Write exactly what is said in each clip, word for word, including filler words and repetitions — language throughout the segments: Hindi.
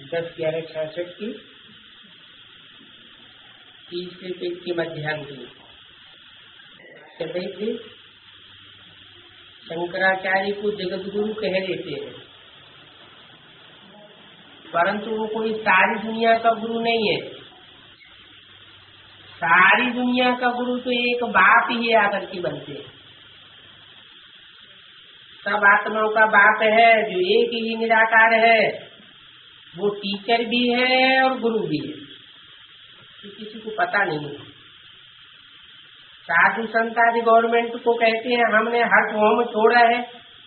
दस ग्यारह छियासठ की तीसरे पेज के मध्यांगी कहते थे शंकराचार्य को जगत गुरु कह देते हैं, परंतु वो कोई सारी दुनिया का गुरु नहीं है। सारी दुनिया का गुरु तो एक बाप ही आकर के बनते हैं। सब आत्माओं का बाप है जो एक ही निराकार है, वो टीचर भी है और गुरु भी है, तो किसी को पता नहीं है। साधु संत आदि गवर्नमेंट को कहते हैं हमने हर होम छोड़ा है।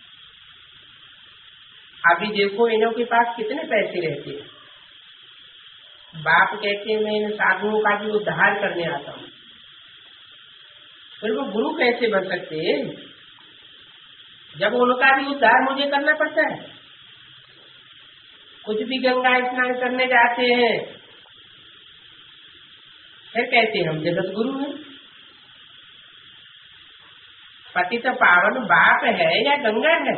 अभी देखो इन्हों के पास कितने पैसे रहते हैं। बाप कहते हैं मैं इन साधुओं का भी उद्धार करने आता हूँ, फिर वो गुरु कैसे बन सकते हैं जब उनका भी उद्धार मुझे करना पड़ता है। कुछ भी गंगा स्नान करने जाते हैं फिर कहते हम जगत गुरु हैं। पतित पावन बाप है या गंगा है?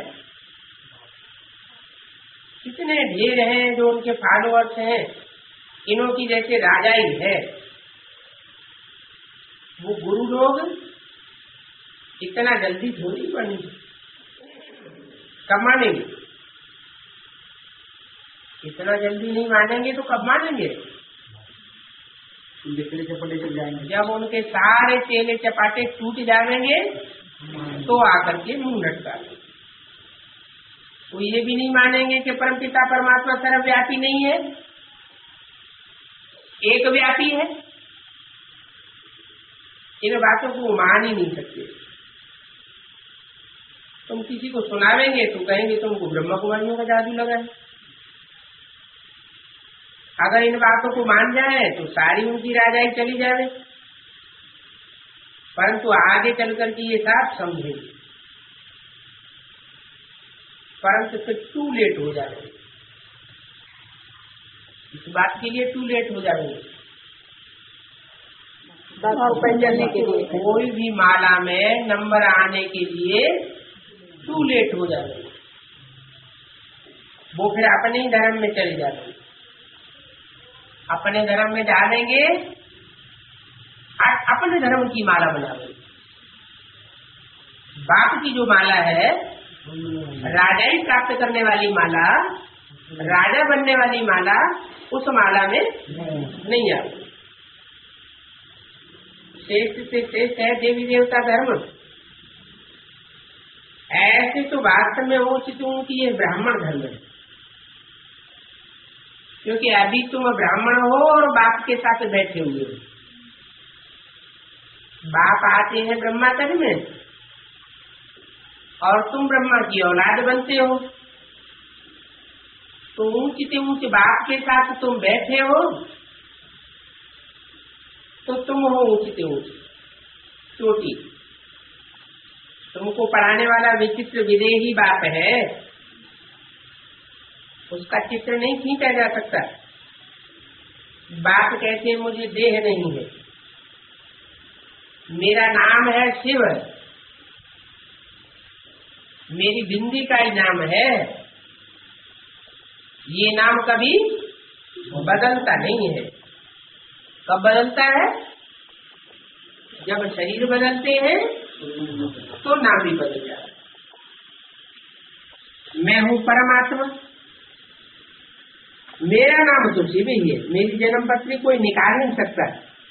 कितने ढेर हैं जो उनके फॉलोअर्स हैं, इनों की जैसे राजा ही है। वो गुरु लोग इतना जल्दी थोड़ी बनी, कब मानेंगे? इतना जल्दी नहीं मानेंगे तो कब मानेंगे? चेले चपाटे चल जाएंगे। जब उनके सारे चेले चपाटे टूट जाएंगे तो आकर के मुंह लटका लेंगे। वो ये भी नहीं मानेंगे कि परमपिता परमात्मा सर्वव्यापी नहीं है, एक व्यापी है। इन बातों को मान ही नहीं सकते। तुम किसी को सुनावेंगे तो कहेंगे तुमको ब्रह्मा कुमारियों का जादू लगा है। अगर इन बातों को मान जाए तो सारी उनकी राजाई चली जाए, परंतु आगे चल करके ये सब समझेंगे, परंतु फिर टू लेट हो जाएंगे। इस बात के लिए टू लेट हो जाएंगे। चलने के लिए कोई भी माला में नंबर आने के लिए टू लेट हो जाएंगे। वो फिर अपने ही धर्म में चले जाएंगे, अपने धर्म में डालेंगे, अपने धर्म की माला बनाएंगे। बाप की जो माला है राजाई प्राप्त करने वाली माला, राजा बनने वाली माला, उस माला में नहीं आती। श्रेष्ठ से श्रेष्ठ है देवी देवता धर्म। ऐसे तो वास्तव में वो चितुओं की ये ब्राह्मण धर्म है, क्योंकि अभी तुम ब्राह्मण हो और बाप के साथ बैठे हुए हो। बाप आते हैं ब्रह्मा तन में और तुम ब्रह्मा की औलाद बनते हो, तो ऊंचे ऊंचे बाप के साथ तुम बैठे हो तो तुम हो ऊंचे ऊंचे चोटी। तुमको पढ़ाने वाला विचित्र विदेही बाप है, उसका चित्र नहीं खींचा जा सकता। बाप कहते हैं मुझे देह नहीं है, मेरा नाम है शिव, मेरी बिंदी का ही नाम है। ये नाम कभी बदलता नहीं है। कब बदलता है? जब शरीर बदलते हैं तो नाम भी बदल जाता है। मैं हूँ परमात्मा, मेरा नाम तो शिव ही है, मेरी जन्म पत्री कोई निकाल नहीं सकता।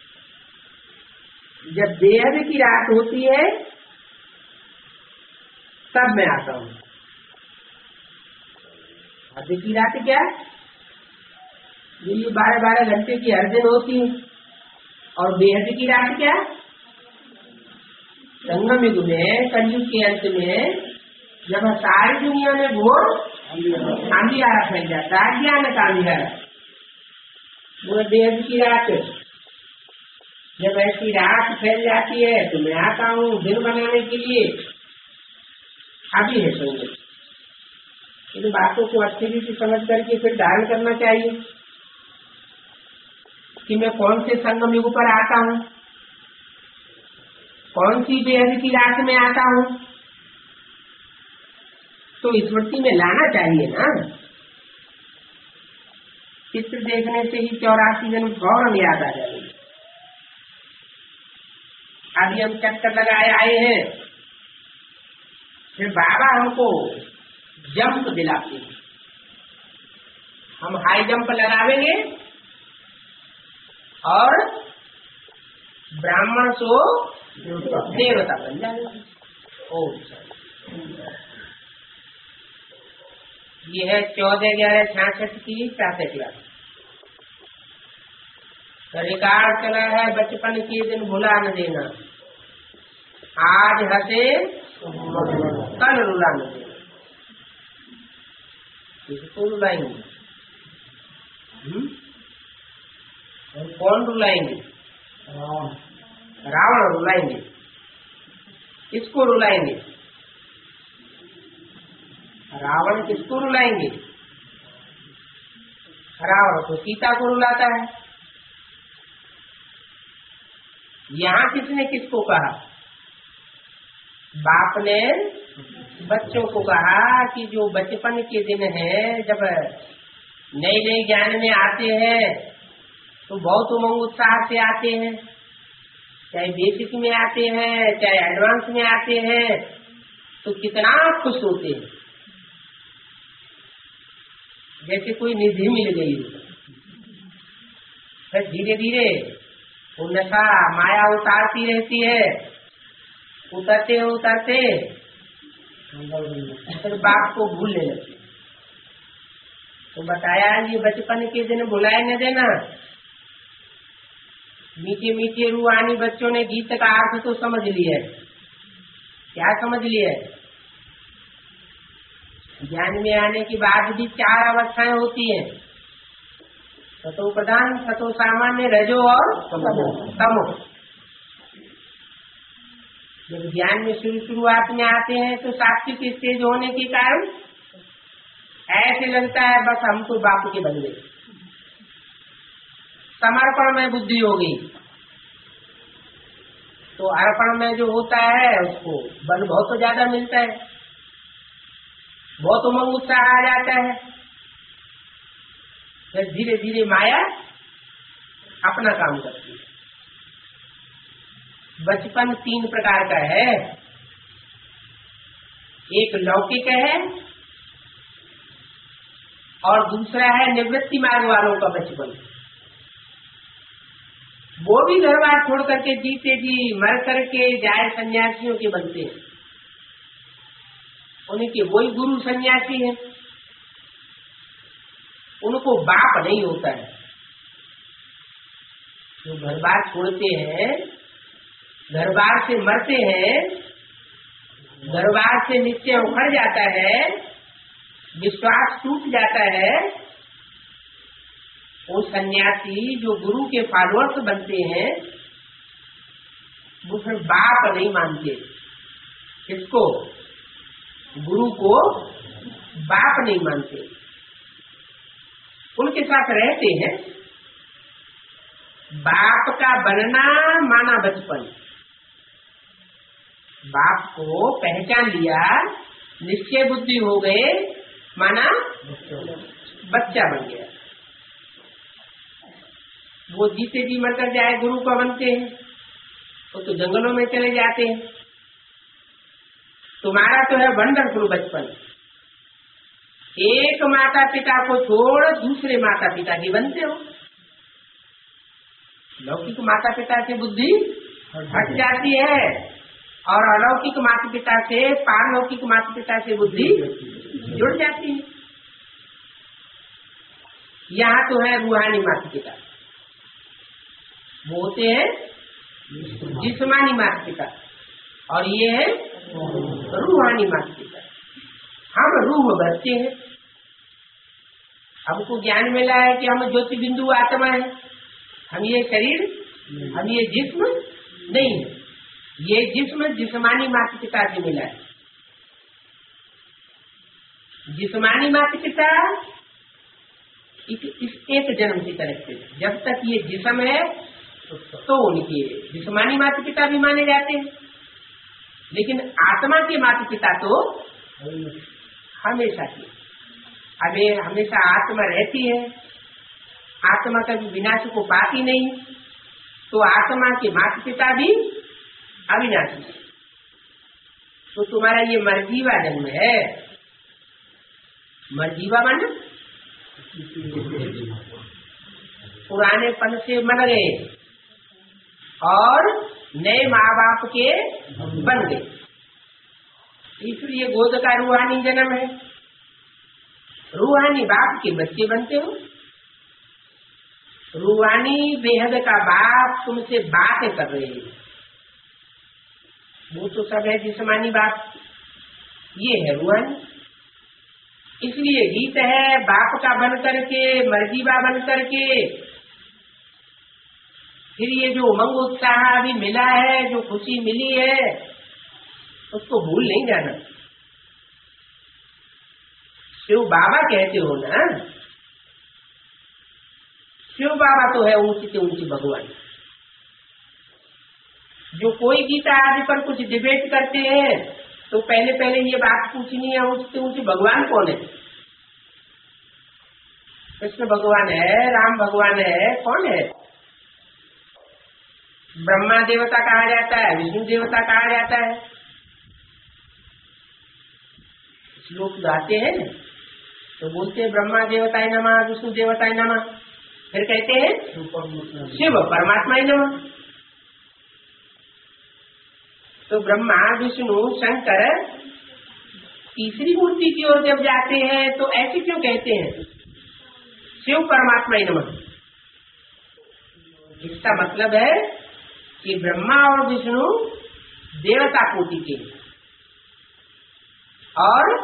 जब बेहद की रात होती है तब मैं आता हूँ। आधे की रात क्या, ये बारह बारह घंटे की हर दिन होती है, और बेहद की रात क्या, संगम युग में, कलयुग के अंत में, जब सारी दुनिया में घोर अंधियारा फैल जाता है, ज्ञान का अंधियारा, वो बेहद की रात। जब ऐसी रात फैल जाती है तो मैं आता हूँ दिन बनाने के लिए। अभी है संगत, इन बातों को अच्छी रीति समझ करके फिर धारण करना चाहिए कि मैं कौन से संगम युग पर आता हूँ, कौन सी बेहद की रात में आता हूँ, तो स्मृति में लाना चाहिए ना। चित्र देखने से ही चौरासी जन्म फौरन याद आ जाएंगे। अभी हम चक्कर लगाए आए हैं, फिर बाबा हमको जंप दिलाते हैं, हम हाई जंप लगावेंगे और ब्राह्मण सो देवता बन जाएंगे। ओ ये है चौदह ग्यारह छियासठ की चौथे क्लास। रिकॉर्ड चला है बचपन के दिन भुला न देना, आज हंसे कल रुला न देना। किसको रुलाएंगे? और कौन रुलाएंगे? रावण रुलाएंगे। किसको रुलाएंगे? रावण किसको रुलाएंगे? रावण तो सीता को रुलाता है। यहाँ किसने किसको कहा? बाप ने बच्चों को कहा कि जो बचपन के दिन है, जब नई नई ज्ञान में आते हैं तो बहुत उमंग उत्साह से आते हैं, चाहे बेसिक में आते हैं चाहे एडवांस में आते हैं, तो कितना खुश होते हैं, जैसे कोई निधि मिल गई। फिर धीरे धीरे वो नशा माया उतारती रहती है, उतरते उतरते फिर बाप को भूलने लगती। तो बताया ये बचपन के दिन भुलाए न देना। मीठे मीठे रूहानी बच्चों ने गीत का अर्थ तो समझ लिया है। क्या समझ लिया है? ज्ञान में आने के बाद भी चार अवस्थाएं होती हैं, सतो प्रधान, सतो सामान्य, रजो और तमो। जब ज्ञान में शुरू शुरुआत में आते हैं तो सात्विक स्टेज होने के कारण ऐसे लगता है बस हम तो बाप के बन गए, समर्पण में बुद्धि हो गई। तो अर्पण में जो होता है उसको बल बहुत ज्यादा मिलता है, बहुत उमंग उत्साह आ जाता है। फिर धीरे धीरे माया अपना काम करती है। बचपन तीन प्रकार का है, एक लौकिक है और दूसरा है निवृत्ति मार्ग वालों का बचपन। वो भी घर बार छोड़ करके जीते जी मर करके जाए सन्यासियों के बनते हैं, उनके वही गुरु सन्यासी हैं, उनको बाप नहीं होता है। जो घर बार छोड़ते हैं, घर बार से मरते हैं, घर बार से निश्चय उखड़ जाता है, विश्वास टूट जाता है, वो सन्यासी जो गुरु के फॉलोअर्स बनते हैं वो फिर बाप नहीं मानते। किसको? गुरु को बाप नहीं मानते, उनके साथ रहते हैं। बाप का बनना माना बचपन, बाप को पहचान लिया, निश्चय बुद्धि हो गए, माना बच्चा बन गया। वो जीते जी मरकर जाए गुरु को बनते हैं, वो तो जंगलों में चले जाते हैं। तुम्हारा तो है वंडरफुल बचपन, एक माता पिता को छोड़ दूसरे माता पिता की बनते हो। लौकिक माता पिता से बुद्धि हट जाती है और अलौकिक माता पिता से, पारलौकिक माता पिता से बुद्धि जुड़ जाती है। यहाँ तो है रूहानी माता पिता, वो होते हैं जिस्मानी माता पिता, और ये है रूहानी माता पिता। हम रूह बच्चे हैं, हमको ज्ञान मिला है कि हम ज्योति बिंदु आत्मा है, हम ये शरीर, हम ये जिस्म नहीं है। ये जिस्म जिस्मानी माता पिता से मिला है। जिस्मानी माता पिता इस एक जन्म से कनेक्टेड है। जब तक ये जिस्म है तो उनके जिस्मानी माता पिता भी माने जाते हैं, लेकिन आत्मा के माता पिता तो हमेशा की, हमें हमेशा आत्मा रहती है, आत्मा कभी विनाश को पाती नहीं, तो आत्मा के माता पिता भी अविनाशी है। तो तुम्हारा ये मरजीवा जन्म है। मरजीवा माने पुराने पन से मर गए और नए माँ बाप के बन गए, इसलिए गोद का रूहानी जन्म है। रूहानी बाप के बच्चे बनते हो। रूहानी बेहद का बाप तुमसे बातें कर रहे हैं, वो तो सब है जिस्मानी बाप, ये है रूहानी। इसलिए गीत है बाप का बन करके, मर्जीबा बन करके, फिर ये जो उमंग उत्साह अभी मिला है, जो खुशी मिली है, उसको भूल नहीं जाना। शिव बाबा कहते हो ना, शिव बाबा तो है ऊंची से ऊंची भगवान। जो कोई गीता आदि पर कुछ डिबेट करते हैं तो पहले पहले ये बात पूछनी है, ऊंचे से ऊंचे भगवान कौन है? कृष्ण भगवान है, राम भगवान है, कौन है? ब्रह्मा देवता कहा जाता है, विष्णु देवता कहा जाता है। श्लोक गाते हैं तो बोलते हैं ब्रह्मा देवताय नमः, विष्णु देवताय नमः, फिर कहते हैं शिव परमात्मा ही नमः। तो ब्रह्मा विष्णु शंकर तीसरी मूर्ति की ओर जब जाते हैं तो ऐसे क्यों कहते हैं शिव परमात्मा ही नमः? इसका मतलब है कि ब्रह्मा और विष्णु देवता कोटि के और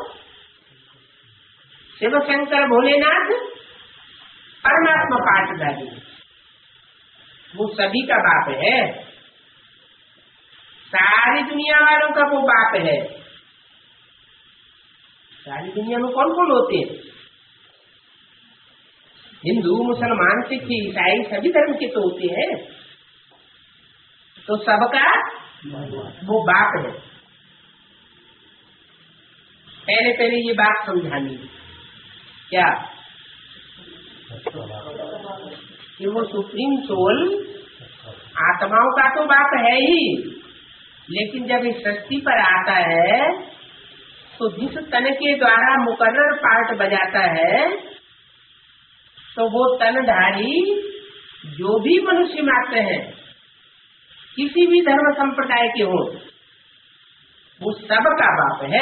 शिव शंकर भोलेनाथ परमात्मा पाठधारी, वो सभी का बाप है। सारी दुनिया वालों का वो बाप है। सारी दुनिया में कौन कौन होते हैं? हिंदू, मुसलमान, सिख, ईसाई सभी धर्म के तो होते हैं। तो सबका वो बाप है। पहले पहले ये बात समझानी क्या कि वो सुप्रीम सोल आत्माओं का तो बाप है ही, लेकिन जब इस सृष्टि पर आता है तो जिस तन के द्वारा मुकर्रर पार्ट बजाता है, तो वो तनधारी जो भी मनुष्य मात्र है, किसी भी धर्म संप्रदाय के हो, वो सबका बाप है।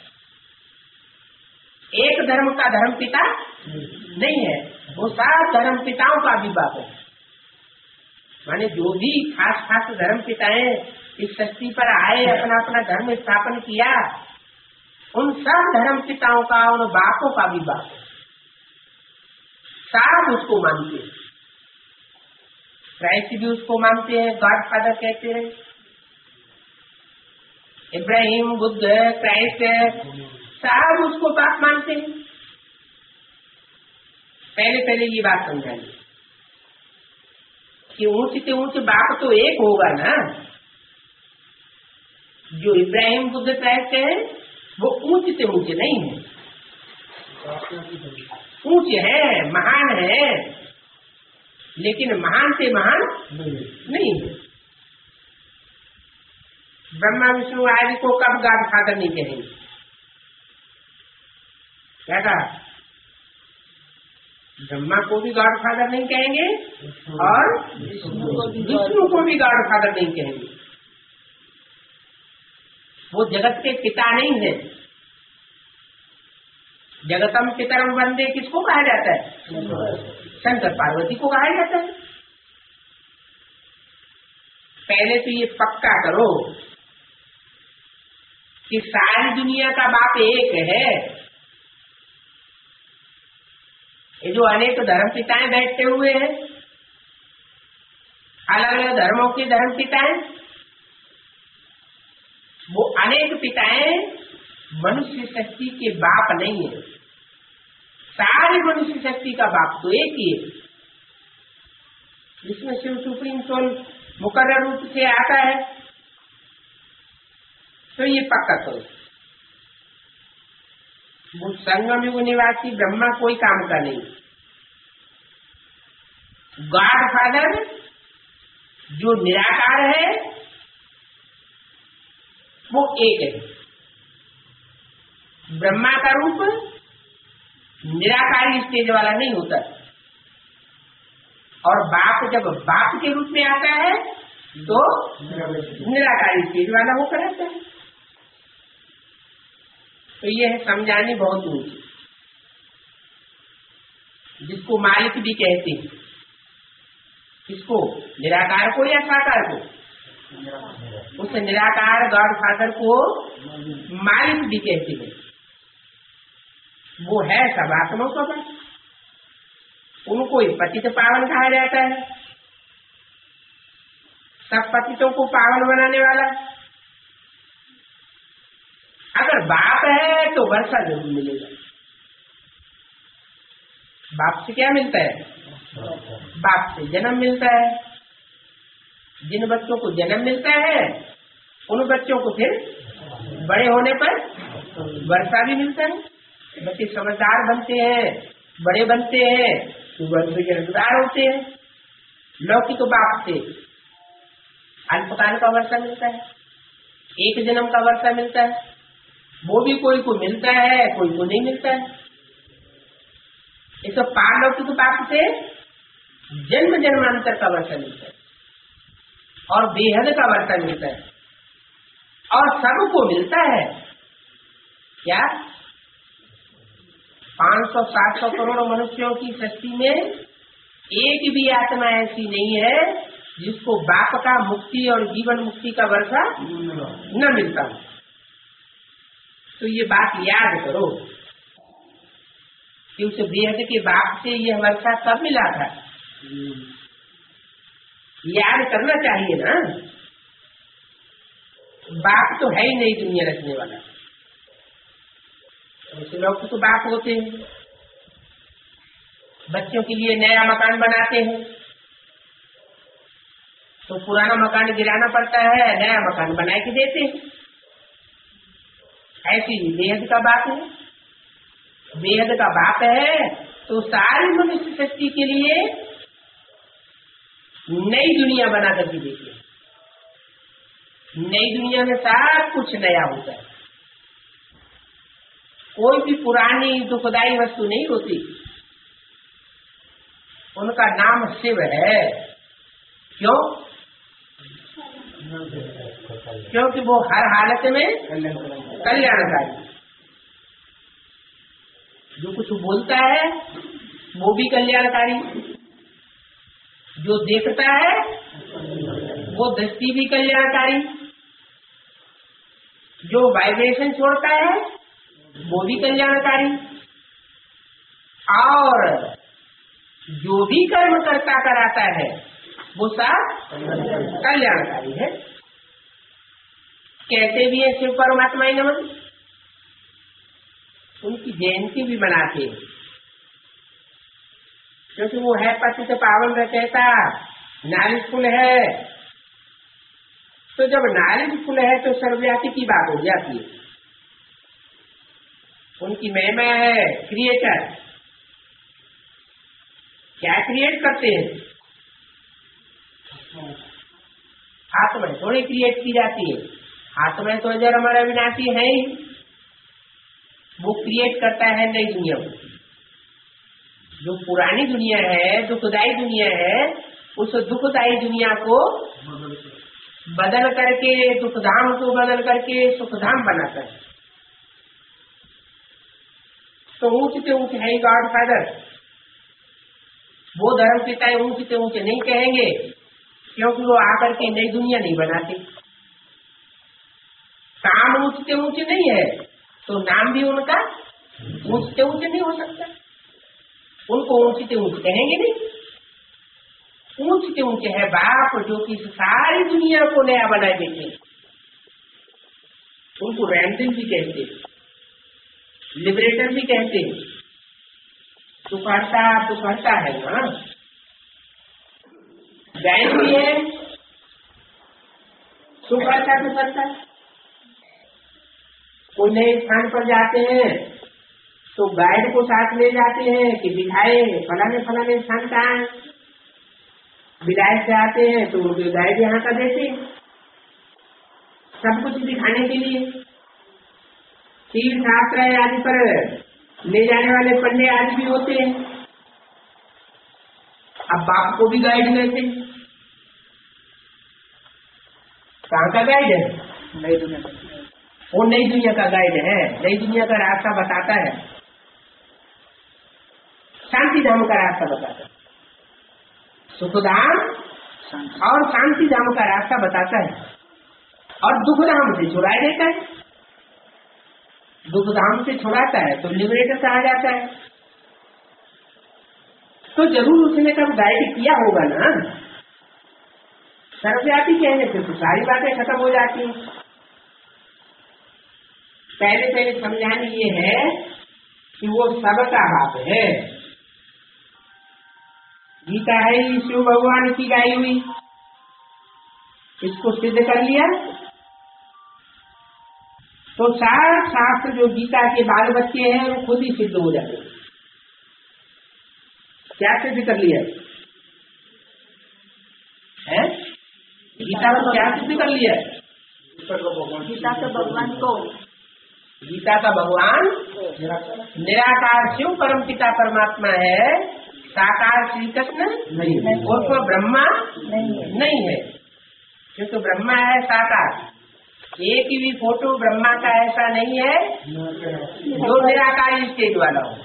एक धर्म का धर्म पिता नहीं है, वो सात धर्म पिताओं का भी बाप है। माने जो भी खास खास धर्म पिताएं इस सृष्टि पर आए, अपना अपना धर्म स्थापन किया, उन सब धर्म पिताओं का, उन बापों का भी बाप है। सब उसको मानते हैं। क्राइस्ट भी उसको मानते हैं, गॉड फादर कहते हैं। इब्राहिम, बुद्ध, क्राइस्ट, सब उसको बाप मानते हैं। पहले पहले ये बात समझाइए कि ऊंचे से ऊंचे बाप तो एक होगा ना। जो इब्राहिम, बुद्ध, क्राइस्ट है वो ऊंचे से ऊंचे नहीं है, ऊंचे है, महान है, लेकिन महान से महान नहीं है। ब्रह्मा विष्णु आदि को कब गॉड फादर नहीं कहेंगे? क्या कहा? ब्रह्मा को भी गॉड फादर नहीं कहेंगे और विष्णु को भी गॉड फादर नहीं कहेंगे। वो जगत के पिता नहीं है। जगतम पितरम वंदे किसको कहा जाता है? शंकर पार्वती को कहा जाता है। पहले तो ये पक्का करो कि सारी दुनिया का बाप एक है। ये जो अनेक धर्म पिताएं बैठते हुए हैं, अलग अलग धर्मों के धर्म पिताएं, वो अनेक पिताएं मनुष्य शक्ति के बाप नहीं है। सारी मनुष्य शक्ति का बाप तो एक ही है, जिसमें शिव सुप्रीम सोल मुकर्रर रूप से आता है। तो ये पक्का करो, वो संगम युग निवासी ब्रह्मा कोई काम का नहीं। गॉड फादर जो निराकार है वो एक है। ब्रह्मा का रूप निराकारी स्टेज वाला नहीं होता, और बाप जब बाप के रूप में आता है तो निराकारी स्टेज वाला होकर आता है। तो ये है समझाने बहुत ऊंची, जिसको मालिक भी कहते हैं। किसको? निराकार को या साकार को? उस निराकार गॉड फादर को मालिक भी कहते हैं। वो है सब आत्माओं का बस, उनको ही पतित पावन कहा जाता है। सब पतितों को पावन बनाने वाला। अगर बाप है तो वर्षा जरूर मिलेगा। बाप से क्या मिलता है? बाप से जन्म मिलता है। जिन बच्चों को जन्म मिलता है उन बच्चों को फिर बड़े होने पर वर्षा भी मिलता है। बच्चे समझदार बनते हैं, बड़े बनते हैं तो वर्षा के रंगदार होते हैं। लौकिक तो बाप से अल्पकाल का वर्षा मिलता है, एक जन्म का वर्षा मिलता है। वो भी कोई को मिलता है, कोई को नहीं मिलता है। इस पारलौकिक बाप से जन्म जन्मांतर का वर्षा मिलता है और बेहद का वर्षा मिलता है, और सबको मिलता है। क्या पाँच सौ सात सौ करोड़ मनुष्यों की सृष्टि में एक भी आत्मा ऐसी नहीं है जिसको बाप का मुक्ति और जीवन मुक्ति का वर्षा न मिलता हो। तो ये बात याद करो कि उस बेहद के बाप से यह वर्षा कब मिला था, याद करना चाहिए ना। बाप तो है ही नहीं दुनिया रखने वाला। ऐसे लोग तो बाप होते हैं, बच्चों के लिए नया मकान बनाते हैं तो पुराना मकान गिराना पड़ता है, नया मकान बना के देते हैं। ऐसी बेहद का बाप है। बेहद का बाप है तो सारी मनुष्य शक्ति के लिए नई दुनिया बना करके देते। नई दुनिया में सब कुछ नया होता है। कोई भी पुरानी दुखदायी वस्तु नहीं होती। उनका नाम शिव है। क्यों? क्योंकि वो हर हालत में कल्याणकारी। जो कुछ बोलता है वो भी कल्याणकारी, जो देखता है वो दृष्टि भी कल्याणकारी, जो वाइब्रेशन छोड़ता है वो भी कल्याणकारी, और जो भी कर्म करता कराता है वो सब कल्याणकारी है। कहते भी है शिव परमात्मा ही नमन। उनकी जयंती भी मनाते हैं क्योंकि वो है पतित पावन रहता, नारिशफुल है। तो जब नारिशफुल है तो सर्वव्यापी की बात हो जाती है। उनकी महिमा है क्रिएटर। क्या क्रिएट करते हैं? आत्मा थोड़ी क्रिएट की जाती है। आत्मा तो अजर हमारा विनाशी है ही। वो क्रिएट करता है नई दुनिया को। जो पुरानी दुनिया है, दुखदायी दुनिया है, उस दुखदायी दुनिया को बदल करके, दुखधाम को बदल करके सुखधाम बनाता है। तो ऊंच से ऊंच है गॉड फादर। वो धर्म पिता ऊंच से ऊंच नहीं कहेंगे क्योंकि वो आकर के नई दुनिया नहीं बनाते। काम ऊंच से ऊंच नहीं है तो नाम भी उनका ऊंच से ऊंच नहीं हो सकता। उनको ऊंच से ऊंच कहेंगे नहीं। ऊंच से ऊंच है बाप जो कि सारी दुनिया को नया बना देते। उनको रैंडम भी कहते, लिबरेटर भी कहते। सुखहर्ता सुखहर्ता है ना। गाइड भी है, सुखहर्ता सुखहर्ता। कोई नए स्थान पर जाते हैं तो गाइड को साथ ले जाते हैं कि दिखाए फलाने फलाने स्थान कहाँ है। विलायत से आते हैं तो उनके गाइड यहाँ का देते सब कुछ दिखाने के लिए। तीर्थ आश्रय आदि पर ले जाने वाले पंडे आदि भी होते हैं। अब बाप को भी गाइड देते। कहाँ का गाइड है? नई दुनिया का। वो नई दुनिया का गाइड है, नई दुनिया का रास्ता बताता है, शांति धाम का रास्ता बताता है, सुखधाम और शांति धाम का रास्ता बताता है, और दुख धाम से छुड़ा देता है। दुख धाम से छुड़ाता है तो लिबरेटर कहा जाता है। तो जरूर उसने कब गाइड किया होगा ना। सर्वव्यापी कहने से तो सारी बातें खत्म हो जाती हैं। पहले पहले समझाने ये है कि वो सबका बाप है। गीता है ही शिव भगवान की गाई हुई, इसको सिद्ध कर लिया तो सारा शास्त्र जो गीता के बाल बच्चे हैं वो खुद ही सिद्ध हो जाते हैं। क्या सिद्ध कर लिया है? गीता को क्या सिद्ध कर लिया? गीता तो भगवान को, गीता का भगवान निराकार शिव परम पिता परमात्मा है, साकार श्री कृष्ण नहीं है, और तो ब्रह्मा नहीं है, नहीं है। क्योंकि ब्रह्मा है साकार। एक भी फोटो ब्रह्मा का ऐसा नहीं है जो निराकारी स्टेज वाला हो।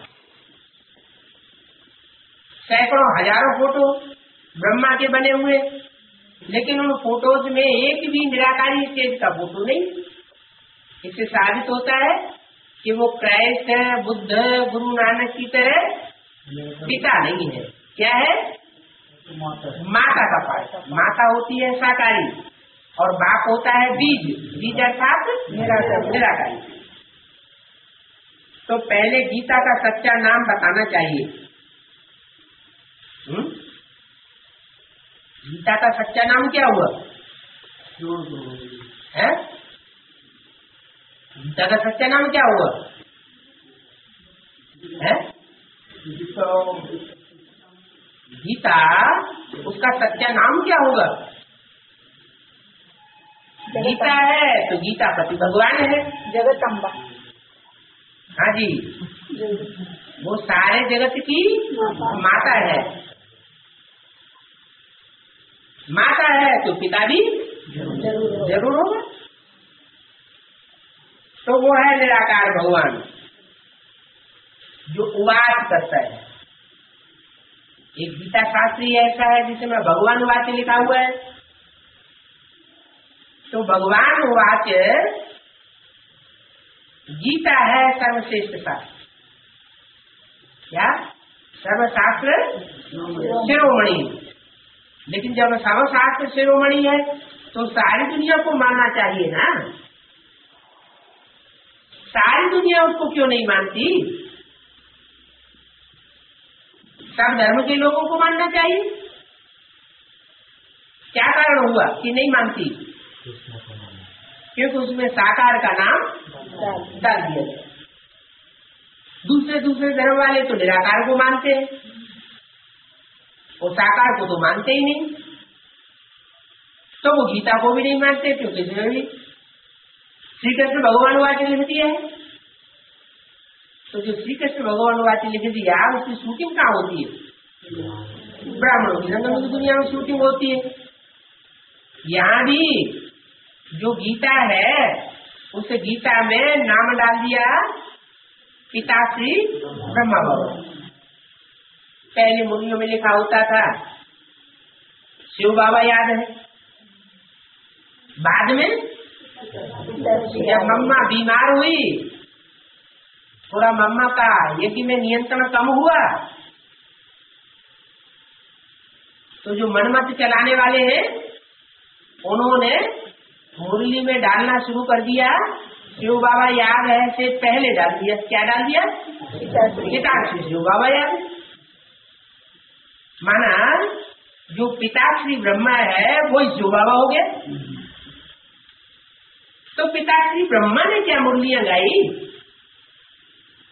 सैकड़ों हजारों फोटो ब्रह्मा के बने हुए, लेकिन उन फोटोज में एक भी निराकारी स्टेज का फोटो नहीं। इससे साबित होता है कि वो क्राइस्ट है, बुद्ध है, गुरु नानक की तरह पिता नहीं है। क्या है? माता का पाठ। माता होती है साकारी और बाप होता है बीज। बीज अर्थात निराकारी। तो पहले गीता का सच्चा नाम बताना चाहिए। हुँ? गीता का सच्चा नाम क्या हुआ है? गीता का सच्चा नाम क्या हुआ है? गीता, उसका सच्चा नाम क्या होगा? गीता है तो गीता पति भगवान है, जगदम्बा। हाँ जी, वो सारे जगत की माता है। माता है तो पिता भी जरूर होगा। तो वो है निराकार भगवान जो उवाच करता है। एक गीता शास्त्री ऐसा है जिसमें भगवान वाक्य लिखा हुआ है। तो भगवान वाक्य गीता है सर्वश्रेष्ठ शास्त्र। क्या? सर्वशास्त्र शिरोमणि। लेकिन जब सर्वशास्त्र शिरोमणि है तो सारी दुनिया को मानना चाहिए ना। सारी दुनिया उसको क्यों नहीं मानती? सब धर्म के लोगों को मानना चाहिए। क्या कारण हुआ कि नहीं मानती? क्योंकि उसमें साकार का नाम डाल दिया गया। दूसरे दूसरे धर्म वाले तो निराकार को मानते हैं, वो साकार को तो मानते ही नहीं। तो वो गीता को भी नहीं मानते क्योंकि श्री कृष्ण भगवान वाक्य लिख दिया है। तो जो श्री कृष्ण भगवान वाक्य लिख दिया उसकी शूटिंग कहाँ होती है? ब्राह्मणों की रंगों की दुनिया में शूटिंग होती है। यहाँ भी जो गीता है उस गीता में नाम डाल दिया पिता श्री ब्रह्मा भगवान। पहले मुर्गियों में लिखा होता था शिव बाबा याद है। बाद में जब मम्मा बीमार हुई, थोड़ा मम्मा का यज्ञ में नियंत्रण कम हुआ, तो जो मनमत चलाने वाले हैं उन्होंने मुरली में डालना शुरू कर दिया शिव बाबा याद है से पहले डाल दिया। क्या डाल दिया? पिताश्री शिव बाबा याद। माना जो पिताश्री ब्रह्मा है वो शिव बाबा हो गया। तो पिताश्री ब्रह्मा ने क्या मुरलियां गाई?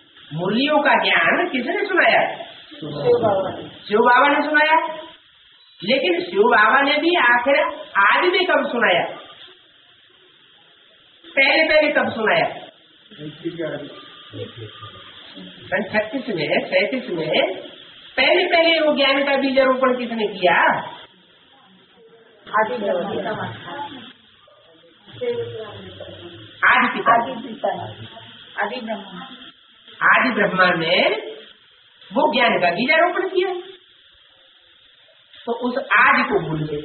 मुरलियों का ज्ञान किसने सुनाया? शिव बाबा। शिव बाबा ने सुनाया। लेकिन शिव बाबा ने भी आखिर आदि में कब सुनाया, पहले पहले कब सुनाया? सन छत्तीस में सैतीस में पहले पहले वो ज्ञान का बीजारोपण किसने किया? आदि ब्रह्मा आदि पिता आदि ब्रह्मा आदि ब्रह्मा ने वो ज्ञान का बीजारोपण किया। तो उस आदि को भूल गए।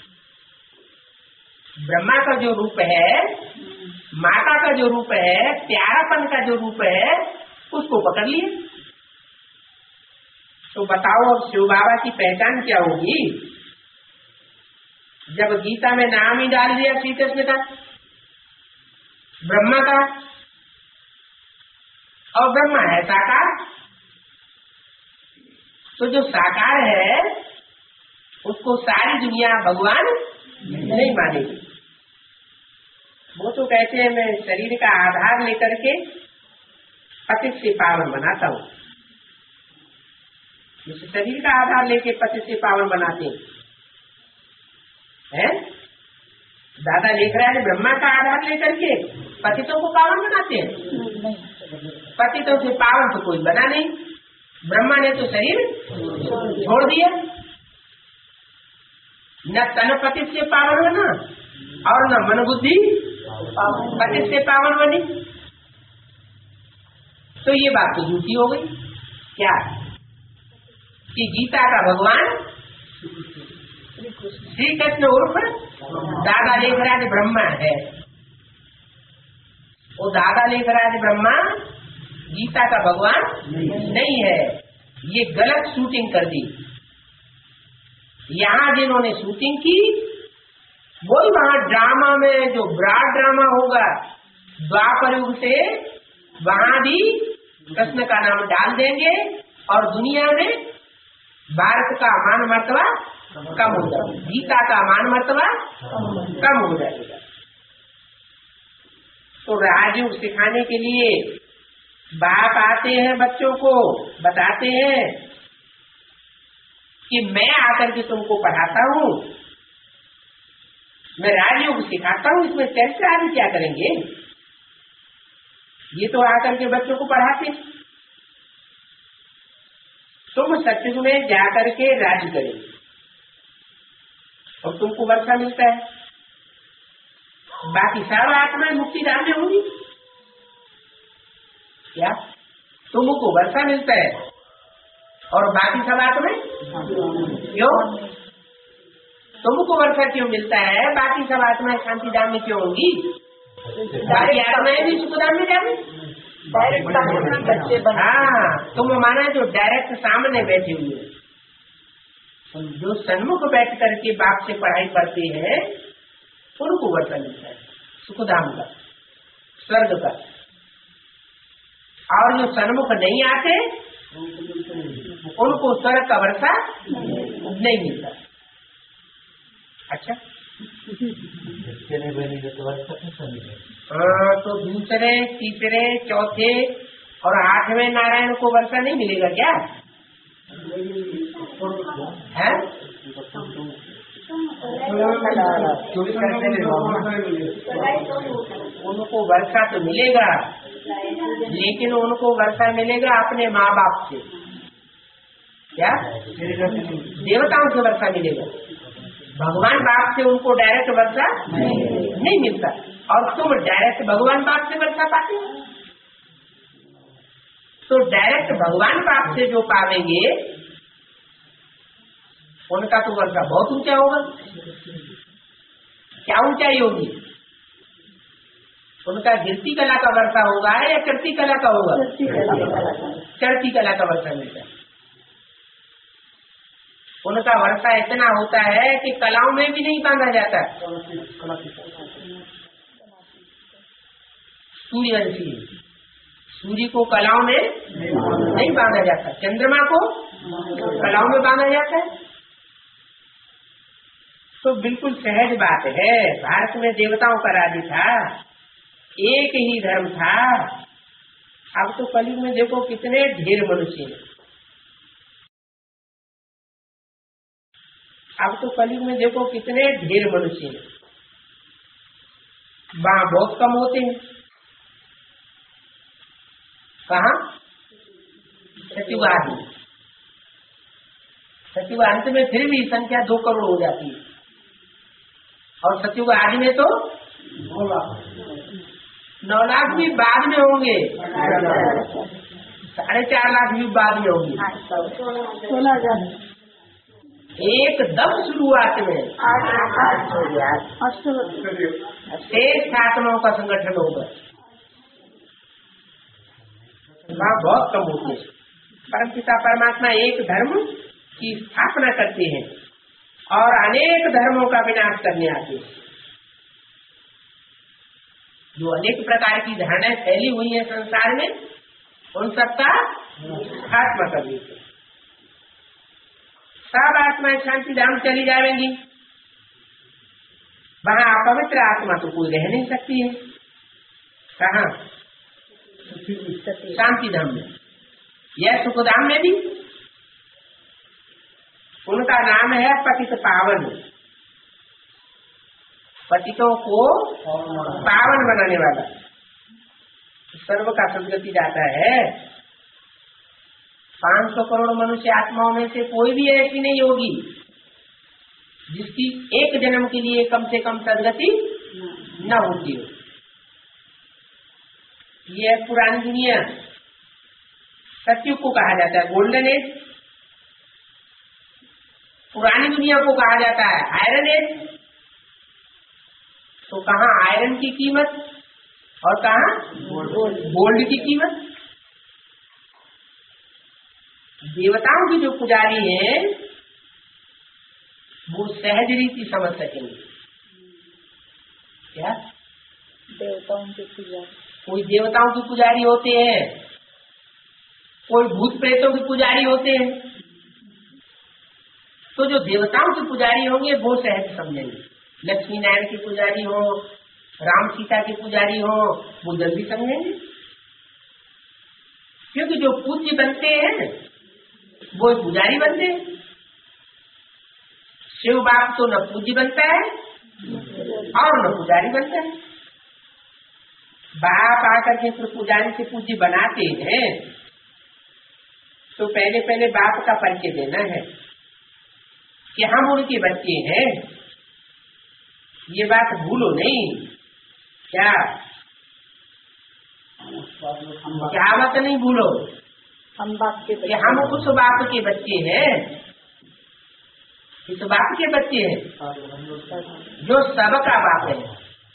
ब्रह्मा का जो रूप है, माता का जो रूप है, प्यारापन का जो रूप है, उसको पकड़ लिए। तो बताओ अब शिव बाबा की पहचान क्या होगी? जब गीता में नाम ही डाल दिया श्री कृष्ण का, ब्रह्मा का, और ब्रह्मा है साकार, तो जो साकार है उसको सारी दुनिया भगवान नहीं मानेगी। वो तो कहते हैं मैं शरीर का आधार लेकर के पतित से पावन बनाता हूँ। इस शरीर का आधार लेके पतित से पावन बनाते हैं। दादा लेखराज ब्रह्मा का आधार लेकर के पतितों को पावन बनाते हैं। पतितों से पावन तो कोई बना नहीं। ब्रह्मा ने तो शरीर छोड़ दिया। न तन पतित से पावन बना और न मन बुद्धि पतित से पावन बनी। तो ये बात तो झूठी हो गई। क्या कि गीता का भगवान श्री कृष्ण उर्फ दादा लेखराज ब्रह्मा है। वो दादा लेखराज ब्रह्मा गीता का भगवान नहीं है। ये गलत शूटिंग कर दी। यहाँ जिन्होंने शूटिंग की वही वहाँ ड्रामा में जो ब्रॉड ड्रामा होगा द्वापर युग से, वहाँ भी कृष्ण का नाम डाल देंगे और दुनिया में भारत का मान मर्तबा कम हो जाएगा, गीता का मान मर्तबा कम हो जाएगा। तो राजयोग सिखाने के लिए बाप आते हैं, बच्चों को बताते हैं कि मैं आकर के तुमको पढ़ाता हूँ, मैं राजयोग सिखाता हूँ, इसमें चर्चा आदि क्या करेंगे? ये तो आकर के बच्चों को पढ़ाते। तुम सत्युग में जाकर के राज करेंगे और तुमको वर्षा मिलता है। बाकी सब आत्माएं मुक्ति धाम में होंगी। क्या तुमको वर्षा मिलता है और बाकी सब आत्माएं क्यों? तुमको वर्षा क्यों मिलता है? बाकी सब आत्माएं शांति धाम में क्यों होंगी? बाकी आत्माएं भी सुखधाम में जाएंगी। हाँ, तुम माना जो डायरेक्ट सामने बैठे हुए, जो सन्मुख बैठ करके बाप से पढ़ाई करते हैं, उनको वर्षा मिलता है सुखधाम का, स्वर्ग का। और जो सन्मुख नहीं आते उनको स्वर्ग का वर्षा नहीं मिलता। अच्छा, हाँ, तो दूसरे तीसरे चौथे और आठवें नारायण को वर्षा नहीं मिलेगा क्या? है? उनको वर्षा तो मिलेगा, लेकिन उनको वर्षा मिलेगा अपने माँ बाप से। क्या? देवताओं से वर्षा मिलेगा, भगवान बाप से उनको डायरेक्ट वर्षा नहीं मिलता। और तुम डायरेक्ट भगवान बाप से वर्षा पाते हो, तो डायरेक्ट भगवान बाप से जो पावेंगे उनका तो वर्षा बहुत ऊंचा होगा। क्या ऊंचाई होगी? उनका गिरती कला का वर्षा होगा या चढ़ती कला का होगा? चढ़ती कला का वर्षा मिलता है। उनका वर्षा इतना होता है कि कलाओं में भी नहीं बांधा जाता। सूर्यवंशी, सूर्य को कलाओं में नहीं बांधा जाता, चंद्रमा को कलाओं में बांधा जाता है। तो बिल्कुल सहज बात है। भारत में देवताओं का राज्य था, एक ही धर्म था। अब तो कलयुग में देखो कितने ढेर मनुष्य हैं। अब तो कलयुग में देखो कितने ढेर मनुष्य हैं, वहां बहुत कम होते हैं। कहा सचिवाद में, सचिवाद में फिर भी संख्या दो करोड़ हो जाती है, और सचिवाद में तो नौ लाख भी बाद में होंगे, साढ़े चार लाख भी बाद में होंगे, सोलह हजार एकदम शुरुआत में शेष आत्माओं का संगठन होगा, वहाँ बहुत कम होते हैं। परमपिता परमात्मा एक धर्म की स्थापना करते हैं और अनेक धर्मों का विनाश करने आते हैं। जो अनेक प्रकार की धारणाएं फैली हुई है संसार में, उन सबका खात्मा कर देते। सब आत्माएं शांति धाम चली जाएंगी, वहाँ अपवित्र आत्मा तो कोई रह नहीं सकती है। कहाँ? शांति धाम में, यह सुखधाम में भी उनका नाम है पतित पावन, पतितों को पावन बनाने वाला। सर्व का सदगति जाता है। पांच सौ करोड़ मनुष्य आत्माओं में से कोई भी ऐसी नहीं होगी जिसकी एक जन्म के लिए कम से कम सदगति न होती हो। ये पुरानी दुनिया, सतयुग को कहा जाता है गोल्डन एज, पुरानी दुनिया को कहा जाता है आयरन एज। तो कहाँ आयरन की कीमत और कहाँ गोल्ड की कीमत। देवताओं की जो पुजारी हैं वो सहज रीति समझ सकेंगे। क्या? देवताओं के पुजारी, कोई देवताओं की पुजारी होते हैं, कोई भूत प्रेतों की पुजारी होते हैं। तो जो देवताओं की पुजारी होंगे वो सहज समझेंगे। लक्ष्मी नारायण की पुजारी हो, राम सीता की पुजारी हो, वो जल्दी समझेंगे। क्योंकि जो पूज्य बनते हैं वो पुजारी बनते हैं। शिव बाप तो न पूज्य बनता है और न पुजारी बनता है। बाप आकर के पुजारी से पूज्य बनाते हैं तो पहले पहले बाप का परिचय देना है कि हम उनके बच्चे हैं। ये बात भूलो नहीं। क्या क्या बात नहीं भूलो हम बाप के कि हम उस बाप के बच्चे हैं, इस बाप के बच्चे हैं जो सबका बाप है।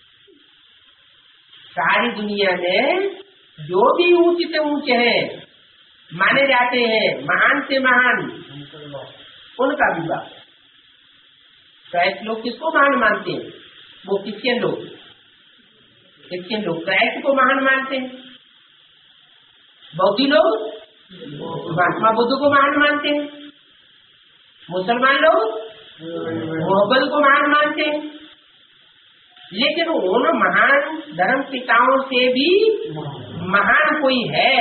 सारी दुनिया में जो भी ऊंचे से ऊंचे हैं, माने जाते हैं, महान से महान, उनका भी बाप। क्राइस्ट लोग किसको महान मानते हैं? वो क्रिश्चियन लोग क्रिश्चियन लोग क्राइस्ट को महान मानते हैं। बौद्धी लोग महात्मा बुद्ध को महान मानते हैं। मुसलमान लोग मोहब्बत को महान मानते हैं। लेकिन उन महान धर्म पिताओं से भी महान कोई है